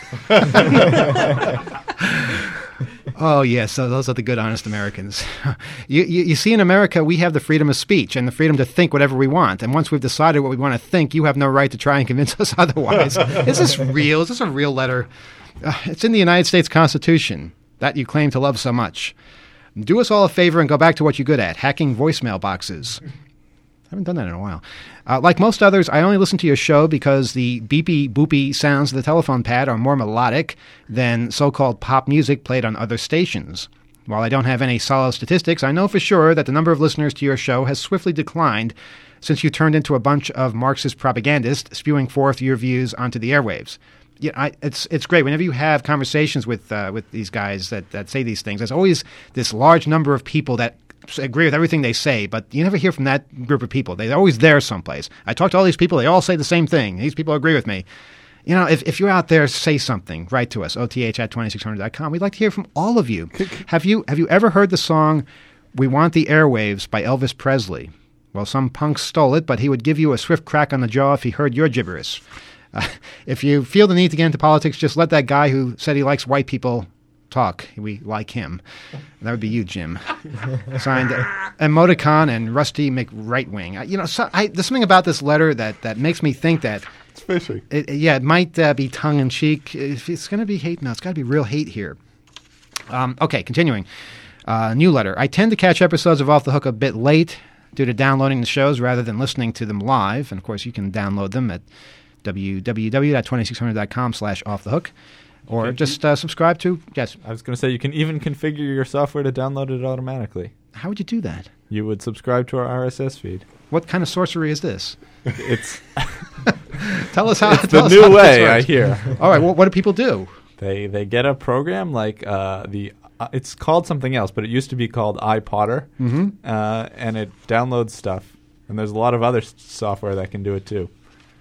Speaker 3: Oh, yes, so those are the good, honest Americans. you, you, you see, in America, we have the freedom of speech and the freedom to think whatever we want. And once we've decided what we want to think, you have no right to try and convince us otherwise. Is this real? Is this a real letter? Uh, it's in the United States Constitution, that you claim to love so much. Do us all a favor and go back to what you're good at, hacking voicemail boxes. I haven't done that in a while. Uh, like most others, I only listen to your show because the beepy boopy sounds of the telephone pad are more melodic than so-called pop music played on other stations. While I don't have any solid statistics, I know for sure that the number of listeners to your show has swiftly declined since you turned into a bunch of Marxist propagandists spewing forth your views onto the airwaves. Yeah, I, it's it's great. Whenever you have conversations with uh, with these guys that, that say these things, there's always this large number of people that agree with everything they say, but you never hear from that group of people. They're always there someplace. I talk to all these people. They all say the same thing. These people agree with me. You know, if, if you're out there, say something. Write to us, O T H at twenty-six hundred dot com. We'd like to hear from all of you. Have you have you ever heard the song We Want the Airwaves by Elvis Presley? Well, some punks stole it, but he would give you a swift crack on the jaw if he heard your gibberish. Uh, if you feel the need to get into politics, just let that guy who said he likes white people talk. We like him. That would be you, Jim. Signed, uh, Emoticon and Rusty McRightwing. You know, so I, there's something about this letter that, that makes me think that
Speaker 10: it's fishy.
Speaker 3: It, yeah, it might uh, be tongue-in-cheek. If it's going to be hate, no, it's got to be real hate here. Um, okay, continuing. Uh, new letter. I tend to catch episodes of Off the Hook a bit late due to downloading the shows rather than listening to them live. And, of course, you can download them at w w w dot twenty-six hundred dot com slash off the hook. Or just uh, subscribe to... Yes.
Speaker 5: I was going to say, you can even configure your software to download it automatically.
Speaker 3: How would you do that?
Speaker 5: You would subscribe to our R S S feed.
Speaker 3: What kind of sorcery is this?
Speaker 5: It's...
Speaker 3: tell us how...
Speaker 5: It's
Speaker 3: tell
Speaker 5: the
Speaker 3: us
Speaker 5: new
Speaker 3: how
Speaker 5: way, I hear.
Speaker 3: All right, well, what do people do?
Speaker 5: They they get a program like uh, the... Uh, it's called something else, but it used to be called iPodder.
Speaker 3: Mm-hmm.
Speaker 5: Uh, and it downloads stuff. And there's a lot of other s- software that can do it, too.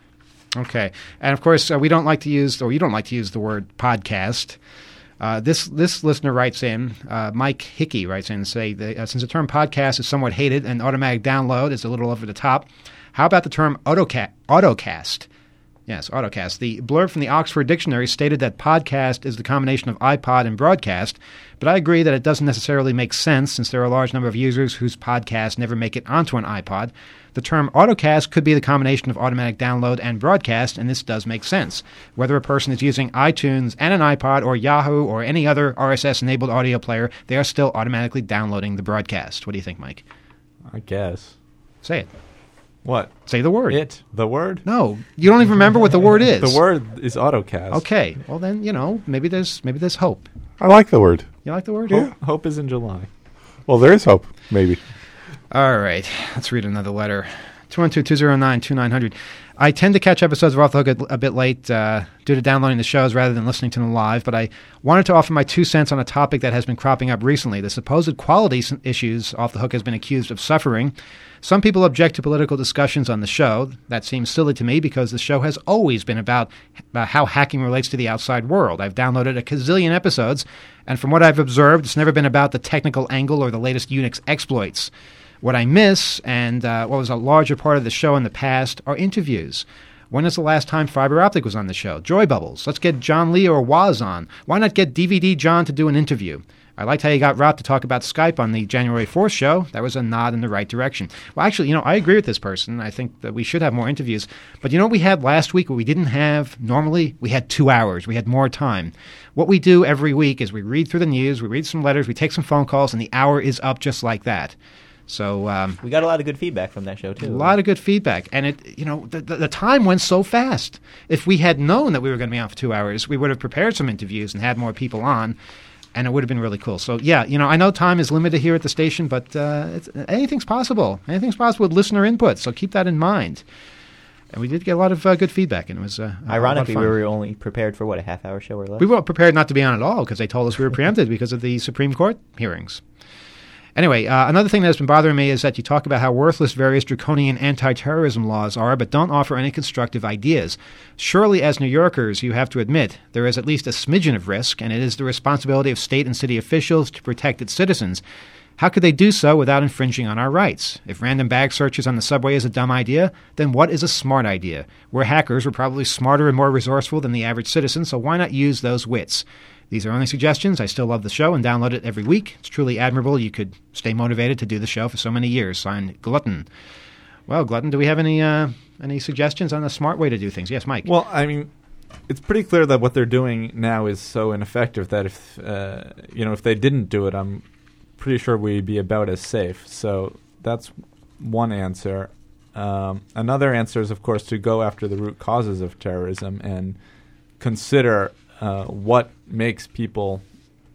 Speaker 3: Okay. And, of course, uh, we don't like to use, or you don't like to use the word podcast. Uh, this this listener writes in, uh, Mike Hickey writes in, say, that, uh, since the term podcast is somewhat hated and automatic download is a little over the top, how about the term autoca- autocast? Yes, autocast. The blurb from the Oxford Dictionary stated that podcast is the combination of iPod and broadcast, but I agree that it doesn't necessarily make sense since there are a large number of users whose podcasts never make it onto an iPod. The term autocast could be the combination of automatic download and broadcast, and this does make sense. Whether a person is using iTunes and an iPod or Yahoo or any other R S S-enabled audio player, they are still automatically downloading the broadcast. What do you think, Mike?
Speaker 5: I guess.
Speaker 3: Say it.
Speaker 5: What?
Speaker 3: Say the word.
Speaker 5: It. The word?
Speaker 3: No. You don't even remember what the word is.
Speaker 5: The word is autocast.
Speaker 3: Okay. Well, then, you know, maybe there's maybe there's hope.
Speaker 10: I like the word.
Speaker 3: You like the word?
Speaker 10: Yeah.
Speaker 5: Hope, hope is in July.
Speaker 10: Well, there is hope, maybe.
Speaker 3: All right. Let's read another letter. two one two, two zero nine, two nine zero zero. I tend to catch episodes of Off the Hook a, a bit late uh, due to downloading the shows rather than listening to them live, but I wanted to offer my two cents on a topic that has been cropping up recently. The supposed quality s- issues Off the Hook has been accused of suffering. Some people object to political discussions on the show. That seems silly to me because the show has always been about uh, how hacking relates to the outside world. I've downloaded a gazillion episodes, and from what I've observed, it's never been about the technical angle or the latest Unix exploits. What I miss, and uh, what was a larger part of the show in the past, are interviews. When is the last time Fiber Optic was on the show? Joy Bubbles. Let's get John Lee or Woz on. Why not get D V D John to do an interview? I liked how you got Rob to talk about Skype on the January fourth show. That was a nod in the right direction. Well, actually, you know, I agree with this person. I think that we should have more interviews. But you know what we had last week, what we didn't have normally? We had two hours. We had more time. What we do every week is we read through the news, we read some letters, we take some phone calls, and the hour is up just like that. So um,
Speaker 9: we got a lot of good feedback from that show too.
Speaker 3: A lot of good feedback, and it, you know, the, the, the time went so fast. If we had known that we were going to be on for two hours, we would have prepared some interviews and had more people on, and it would have been really cool. So yeah, you know, I know time is limited here at the station, but uh, it's, anything's possible. Anything's possible with listener input. So keep that in mind. And we did get a lot of uh, good feedback, and it was uh,
Speaker 9: ironically we were only prepared for what, a half hour show or less.
Speaker 3: We weren't prepared not to be on at all because they told us we were preempted because of the Supreme Court hearings. Anyway, uh, another thing that's been bothering me is that you talk about how worthless various draconian anti-terrorism laws are, but don't offer any constructive ideas. Surely, as New Yorkers, you have to admit there is at least a smidgen of risk, and it is the responsibility of state and city officials to protect its citizens. How could they do so without infringing on our rights? If random bag searches on the subway is a dumb idea, then what is a smart idea? We're hackers. We're probably smarter and more resourceful than the average citizen, so why not use those wits? These are only suggestions. I still love the show and download it every week. It's truly admirable you could stay motivated to do the show for so many years. Signed, Glutton. Well, Glutton, do we have any uh, any suggestions on a smart way to do things? Yes, Mike.
Speaker 5: Well, I mean, it's pretty clear that what they're doing now is so ineffective that if uh, you know if they didn't do it, I'm pretty sure we'd be about as safe. So that's one answer. Um, another answer is, of course, to go after the root causes of terrorism and consider Uh, what makes people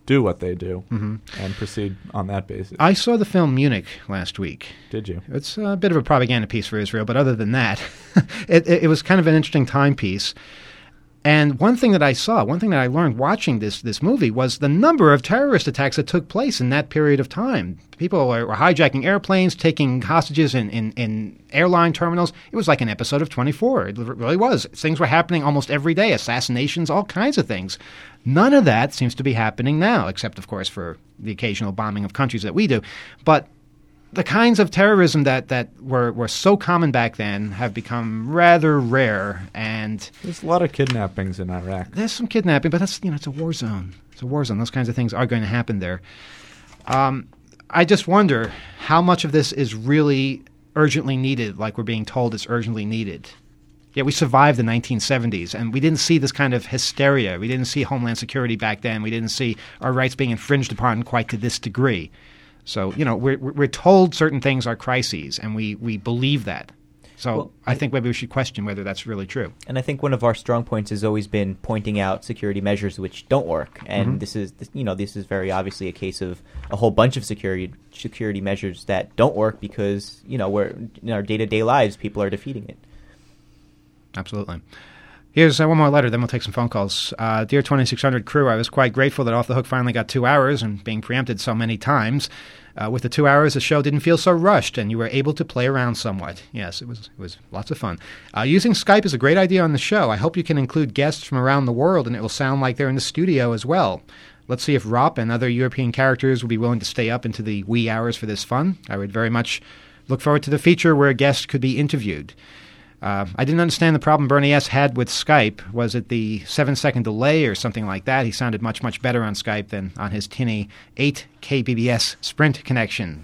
Speaker 5: do what they do
Speaker 3: Mm-hmm.
Speaker 5: and proceed on that basis.
Speaker 3: I saw the film Munich last week.
Speaker 5: Did you?
Speaker 3: It's a bit of a propaganda piece for Israel, but other than that, it, it, it was kind of an interesting timepiece. And one thing that I saw, one thing that I learned watching this this movie was the number of terrorist attacks that took place in that period of time. People were, were hijacking airplanes, taking hostages in, in, in airline terminals. It was like an episode of twenty-four. It really was. Things were happening almost every day, assassinations, all kinds of things. None of that seems to be happening now, except, of course, for the occasional bombing of countries that we do. But the kinds of terrorism that, that were, were so common back then have become rather rare, and
Speaker 5: there's a lot of kidnappings in Iraq.
Speaker 3: There's some kidnapping, but that's you know it's a war zone. It's a war zone. Those kinds of things are going to happen there. Um, I just wonder how much of this is really urgently needed, like we're being told it's urgently needed. Yeah, we survived the nineteen seventies, and we didn't see this kind of hysteria. We didn't see Homeland Security back then. We didn't see our rights being infringed upon quite to this degree. So, you know, we're, we're told certain things are crises, and we, we believe that. So
Speaker 9: Well,
Speaker 3: I think maybe we should question whether that's really true.
Speaker 9: And I think one of our strong points has always been pointing out security measures which don't work. And
Speaker 3: Mhm.
Speaker 9: this is, you know, this is very obviously a case of a whole bunch of security security measures that don't work because, you know, we're in our day-to-day lives, people are defeating it.
Speaker 3: Absolutely. Here's uh, one more letter, then we'll take some phone calls. Uh, Dear twenty-six hundred crew, I was quite grateful that Off the Hook finally got two hours and being preempted so many times. Uh, with the two hours, the show didn't feel so rushed, and you were able to play around somewhat. Yes, it was it was lots of fun. Uh, using Skype is a great idea on the show. I hope you can include guests from around the world, and it will sound like they're in the studio as well. Let's see if Rop and other European characters will be willing to stay up into the wee hours for this fun. I would very much look forward to the feature where a guest could be interviewed. Uh, I didn't understand the problem Bernie S. had with Skype. Was it the seven-second delay or something like that? He sounded much, much better on Skype than on his tinny eight K B B S Sprint connection.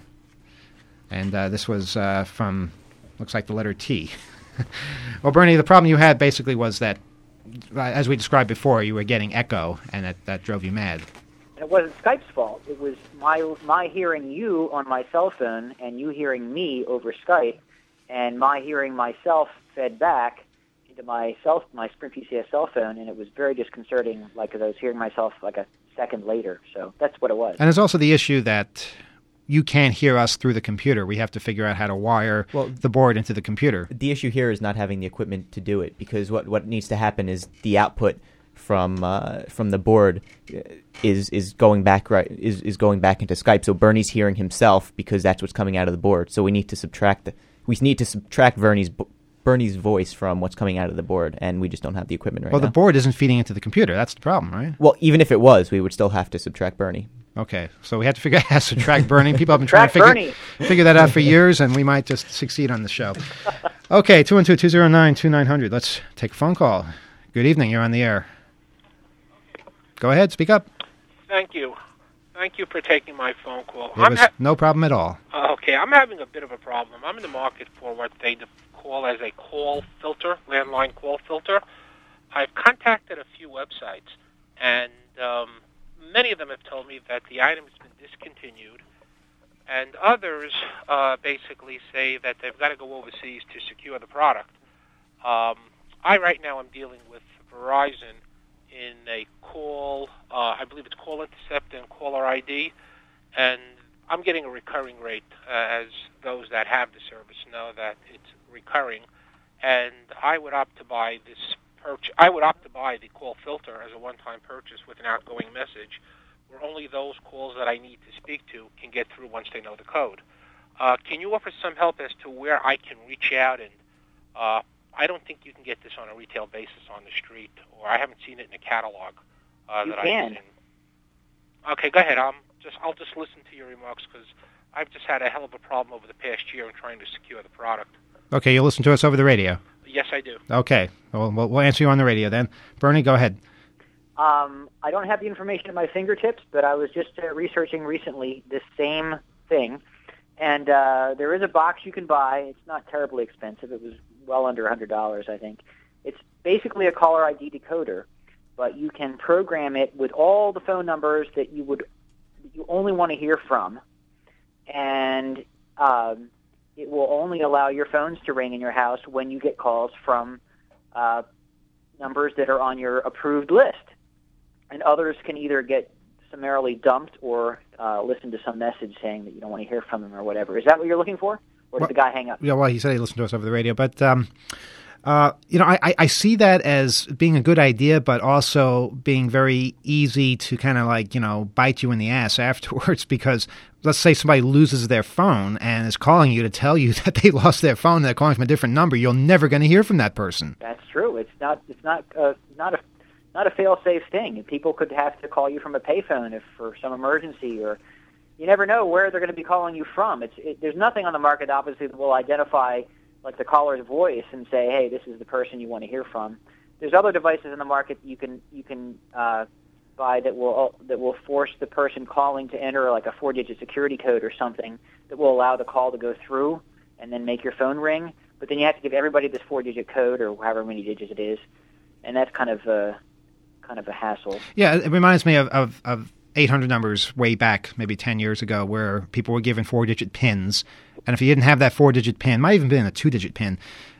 Speaker 3: And uh, this was uh, from, looks like the letter T. Well, Bernie, the problem you had basically was that, uh, as we described before, you were getting echo, and that, that drove you mad.
Speaker 7: And it wasn't Skype's fault. It was my my hearing you on my cell phone and you hearing me over Skype, and my hearing myself fed back into my cell, my Sprint P C S cell phone, and it was very disconcerting, like as I was hearing myself like a second later. So that's what it was.
Speaker 3: And there's also the issue that you can't hear us through the computer. We have to figure out how to wire
Speaker 9: Well,
Speaker 3: the board into the computer.
Speaker 9: The issue here is not having the equipment to do it, because what, what needs to happen is the output from uh, from the board is is going back right is, is going back into Skype. So Bernie's hearing himself because that's what's coming out of the board. So we need to subtract the we need to subtract Bernie's Bernie's voice from what's coming out of the board, and we just don't have the equipment right
Speaker 3: well,
Speaker 9: now.
Speaker 3: the board isn't feeding into the computer. That's the problem, right?
Speaker 9: Well, even if it was, we would still have to subtract Bernie.
Speaker 3: Okay, so we have to figure out how to subtract Bernie. People have been trying to figure, figure that out for years, and we might just succeed on the show. Okay, two one two, two zero nine, two nine zero zero. Let's take a phone call. Good evening. You're on the air. Go ahead. Speak up.
Speaker 11: Thank you. Thank you for taking my phone call.
Speaker 3: It was no problem at all.
Speaker 11: Uh, okay, I'm having a bit of a problem. I'm in the market for what they de- call as a call filter, landline call filter. I've contacted a few websites, and um, many of them have told me that the item has been discontinued, and others uh, basically say that they've got to go overseas to secure the product. Um, I right now am dealing with Verizon in a call, uh, I believe it's call intercept and caller I D, and I'm getting a recurring rate, uh, as those that have the service know that it's recurring, and I would opt to buy this purchase. I would opt to buy the call filter as a one-time purchase with an outgoing message, where only those calls that I need to speak to can get through once they know the code. Uh, can you offer some help as to where I can reach out? And uh, I don't think you can get this on a retail basis on the street, or I haven't seen it in a catalog uh,
Speaker 7: You
Speaker 11: that
Speaker 7: can.
Speaker 11: I've seen. Okay, go ahead. Um, just I'll just listen to your remarks because I've just had a hell of a problem over the past year in trying to secure the product.
Speaker 3: Okay, you'll listen to us over the radio.
Speaker 11: Yes, I do.
Speaker 3: Okay, well, we'll, we'll answer you on the radio then. Bernie, go ahead.
Speaker 7: Um, I don't have the information at my fingertips, but I was just uh, researching recently this same thing, and uh, there is a box you can buy. It's not terribly expensive. It was well under one hundred dollars, I think. It's basically a caller I D decoder, but you can program it with all the phone numbers that you would you only want to hear from, and um, it will only allow your phones to ring in your house when you get calls from uh, numbers that are on your approved list. And others can either get summarily dumped or uh, listened to some message saying that you don't want to hear from them or whatever. Is that what you're looking for? Or did
Speaker 3: well,
Speaker 7: the guy hang up?
Speaker 3: Yeah, well, he said he listened to us over the radio. But, um, uh, you know, I, I see that as being a good idea, but also being very easy to kind of like, you know, bite you in the ass afterwards because let's say somebody loses their phone and is calling you to tell you that they lost their phone and they're calling from a different number. You're never going to hear from that person.
Speaker 7: That's true. It's not, it's not, uh, not a not a fail-safe thing. People could have to call you from a payphone if for some emergency, or you never know where they're going to be calling you from. It's it, there's nothing on the market, obviously, that will identify like the caller's voice and say, "Hey, this is the person you want to hear from." There's other devices in the market you can you can uh, buy that will that will force the person calling to enter like a four-digit security code or something that will allow the call to go through and then make your phone ring. But then you have to give everybody this four-digit code or however many digits it is, and that's kind of uh, kind of a hassle.
Speaker 3: Yeah, it reminds me of, of, of eight hundred numbers way back, maybe ten years ago, where people were given four-digit pins. And if you didn't have that four-digit pin, might even been a two-digit pin,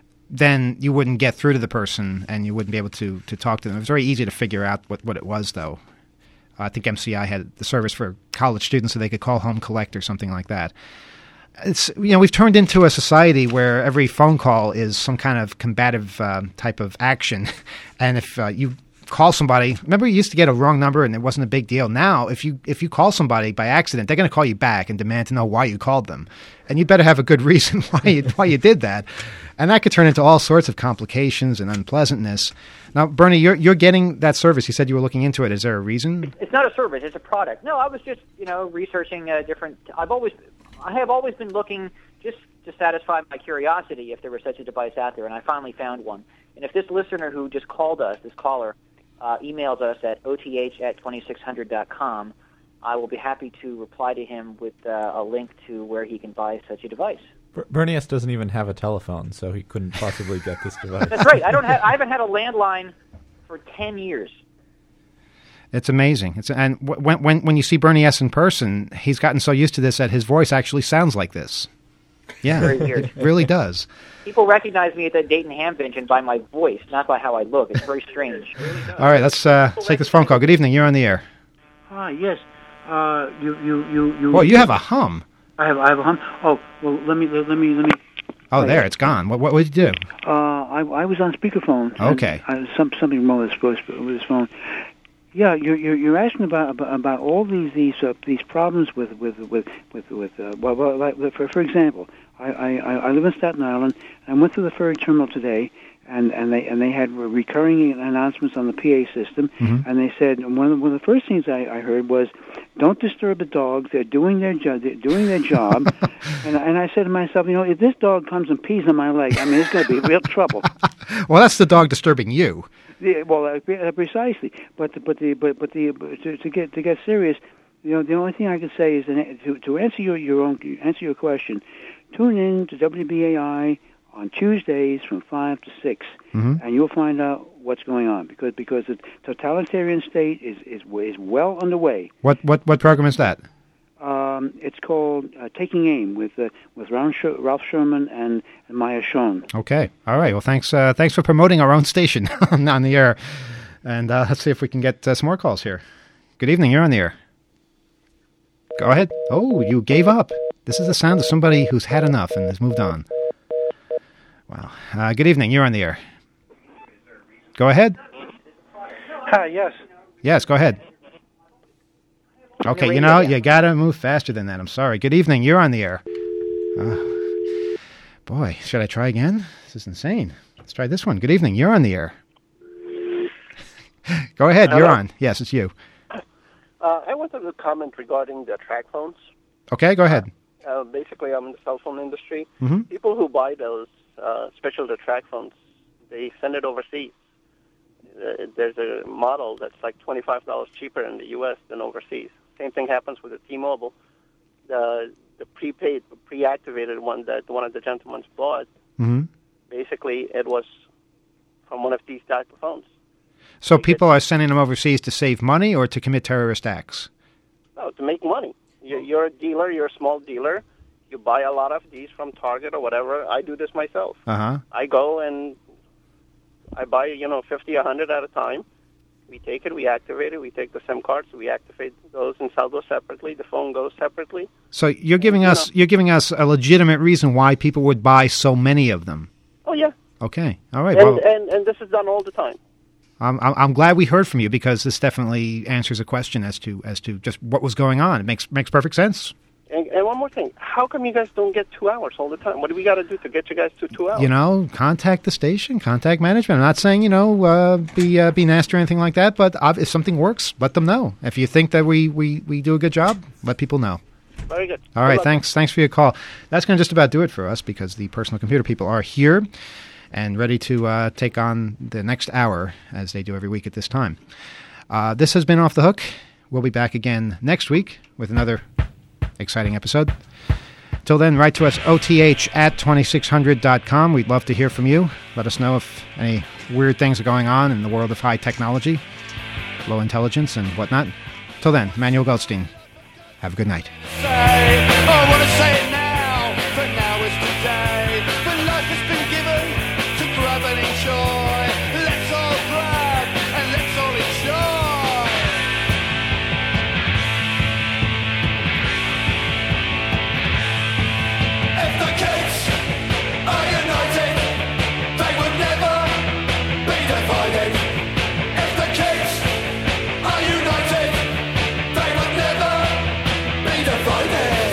Speaker 3: then you wouldn't get through to the person and you wouldn't be able to, to talk to them. It was very easy to figure out what, what it was, though. Uh, I think M C I had the service for college students so they could call home collect or something like that. It's you know we've turned into a society where every phone call is some kind of combative uh, type of action, and if uh, you call somebody, remember you used to get a wrong number and it wasn't a big deal. Now, if you if you call somebody by accident, they're going to call you back and demand to know why you called them, and you better have a good reason why you why you did that, and that could turn into all sorts of complications and unpleasantness. Now, Bernie, you're you're getting that service. You said you were looking into it. Is there a reason?
Speaker 7: It's not a service; it's a product. No, I was just you know researching uh, different. I've always I have always been looking just to satisfy my curiosity if there was such a device out there, and I finally found one. And if this listener who just called us, this caller, uh, emails us at O T H at twenty-six hundred dot com, I will be happy to reply to him with uh, a link to where he can buy such a device.
Speaker 5: Bernie S. doesn't even have a telephone, so he couldn't possibly get this device.
Speaker 7: That's right. I don't have. I haven't had a landline for ten years.
Speaker 3: It's amazing. It's and when when when you see Bernie S. in person, he's gotten so used to this that his voice actually sounds like this. Yeah,
Speaker 7: Very weird.
Speaker 3: It really does.
Speaker 7: People recognize me at the Dayton Hamvention by my voice, not by how I look. It's very strange.
Speaker 3: All right, let's uh, take this phone call. Good evening. You're on the air.
Speaker 12: Ah, yes. Uh, you, you, you, you.
Speaker 3: Well, you have a hum.
Speaker 12: I have, I have a hum. Oh, well, let me, let me, let me.
Speaker 3: Oh, there, it's gone. What, what did you do?
Speaker 12: Uh, I, I was on speakerphone.
Speaker 3: Okay.
Speaker 12: I, some, something wrong with this, with this phone. Yeah, you're, you're, you're asking about, about, about all these, these, uh, these problems with, with, with, with, with uh, well, well, like, for, for example, I, I, I live in Staten Island. I went through the ferry terminal today, and, and they and they had recurring announcements on the P A system,
Speaker 3: mm-hmm.
Speaker 12: and they said one of, one of the first things I, I heard was, "Don't disturb the dogs. They're doing their job. They're doing their job." and and I said to myself, you know, if this dog comes and pees on my leg, I mean, it's going to be real trouble.
Speaker 3: Well, that's the dog disturbing you.
Speaker 12: Yeah, well, uh, precisely. But the, but the but but the to, to get to get serious, you know, the only thing I can say is that to to answer your your own answer your question. Tune in to W B A I on Tuesdays from five to six,
Speaker 3: mm-hmm.
Speaker 12: and you'll find out what's going on because because the totalitarian state is is is well underway.
Speaker 3: What what what program is that?
Speaker 12: Um, it's called uh, Taking Aim with uh, with Ralph Sherman and, and Maya Schoen.
Speaker 3: Okay, all right. Well, thanks uh, thanks for promoting our own station on the air, and uh, let's see if we can get uh, some more calls here. Good evening. You're on the air. Go ahead. Oh, you gave up. This is the sound of somebody who's had enough and has moved on. Wow. Uh, good evening. You're on the air. Go ahead.
Speaker 13: Hi, yes.
Speaker 3: Yes, go ahead. Okay, you know, you got to move faster than that. I'm sorry. Good evening. You're on the air. Uh, boy, should I try again? This is insane. Let's try this one. Good evening. You're on the air. Go ahead.
Speaker 13: Hello?
Speaker 3: You're on. Yes, it's you.
Speaker 13: Uh, I wanted to comment regarding the track phones.
Speaker 3: Okay, go ahead.
Speaker 13: Uh, basically, I'm in the cell phone industry.
Speaker 3: Mm-hmm.
Speaker 13: People who buy those, uh, especially the track phones, they send it overseas. Uh, there's a model that's like twenty-five dollars cheaper in the U S than overseas. Same thing happens with the T-Mobile. The the prepaid, pre-activated one that one of the gentlemen bought,
Speaker 3: mm-hmm.
Speaker 13: basically it was from one of these type of phones.
Speaker 3: So people are sending them overseas to save money or to commit terrorist acts?
Speaker 13: No, to make money. You're, you're a dealer. You're a small dealer. You buy a lot of these from Target or whatever. I do this myself.
Speaker 3: Uh-huh.
Speaker 13: I go and I buy, you know, fifty, a hundred at a time, We take it, we activate it, we take the SIM cards, we activate those and sell those separately. The phone goes separately.
Speaker 3: So you're giving
Speaker 13: You
Speaker 3: us
Speaker 13: know.
Speaker 3: you're giving us a legitimate reason why people would buy so many of them.
Speaker 13: Oh, yeah.
Speaker 3: Okay, all right.
Speaker 13: And,
Speaker 3: Well,
Speaker 13: and, and this is done all the time.
Speaker 3: I'm I'm I'm glad we heard from you because this definitely answers a question as to as to just what was going on. It makes makes perfect sense.
Speaker 13: And, and one more thing. How come you guys don't get two hours all the time? What do we got to do to get you guys to two hours?
Speaker 3: You know, contact the station, contact management. I'm not saying, you know, uh, be uh, be nasty or anything like that, but ob- if something works, let them know. If you think that we, we, we do a good job, let people know.
Speaker 13: Very good.
Speaker 3: All
Speaker 13: Good
Speaker 3: right,
Speaker 13: luck.
Speaker 3: thanks. Thanks for your call. That's going to just about do it for us because the personal computer people are here and ready to uh, take on the next hour as they do every week at this time. Uh, this has been Off the Hook. We'll be back again next week with another exciting episode. Till then, write to us, O T H at twenty-six hundred dot com. We'd love to hear from you. Let us know if any weird things are going on in the world of high technology, low intelligence, and whatnot. Till then, Emmanuel Goldstein. Have a good night.
Speaker 4: I want to say it now, but now is today. When life has been given to grab and enjoy, let's all grab and let's all enjoy. If the kids are united, they would never be divided. If the kids are united, they would never be divided.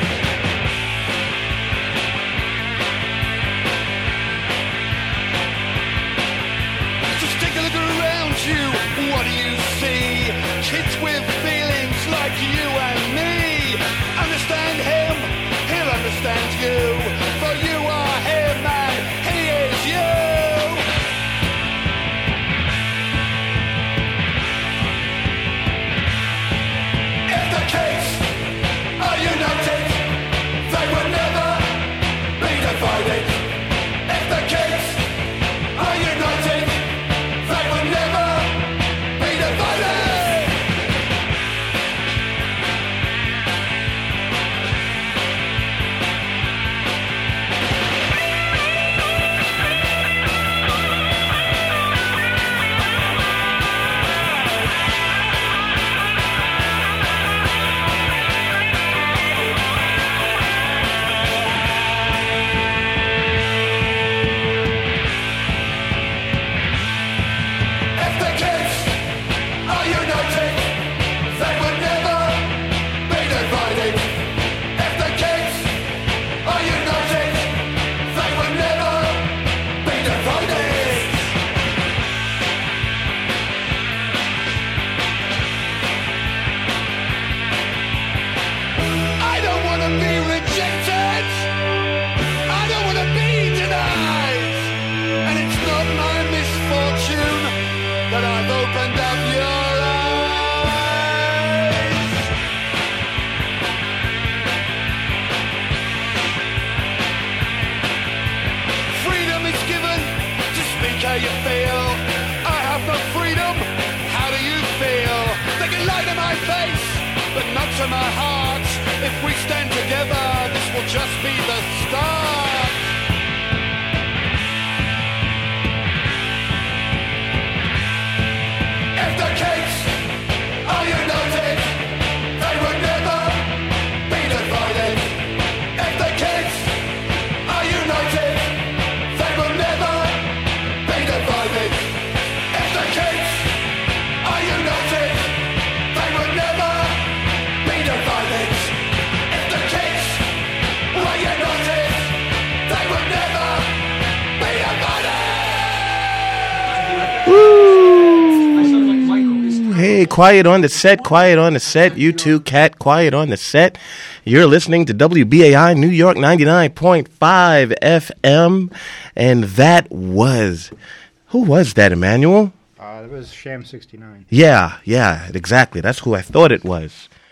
Speaker 4: Just take a look around you, what do you see? Kids with feelings like you and me. Understand him, he'll understand you. For you are him and he is you. If the kids are united, they will never be divided. If the kids are united, they will never be divided. If the kids are united, they will never be divided. If the kids are united, they will never be divided. I don't want to be rejected. I don't want to be denied. And it's not my misfortune that I've opened up your eyes. Freedom is given to speak how you feel. I have no freedom. How do you feel? They can lie to my face, but not to my heart. If we stand together, this will just be the start. If the kids are united, they will never be divided. If the kids are united, they will never be divided. If the kids are united, they will never be divided. If the kids are united, they will never be divided.
Speaker 14: Hey, quiet on the set, quiet on the set. You too, Cat, quiet on the set. You're listening to W B A I New York ninety-nine point five F M. And that was, who was that, Emmanuel?
Speaker 3: Uh, it was Sham sixty-nine.
Speaker 14: Yeah, yeah, exactly. That's who I thought it was.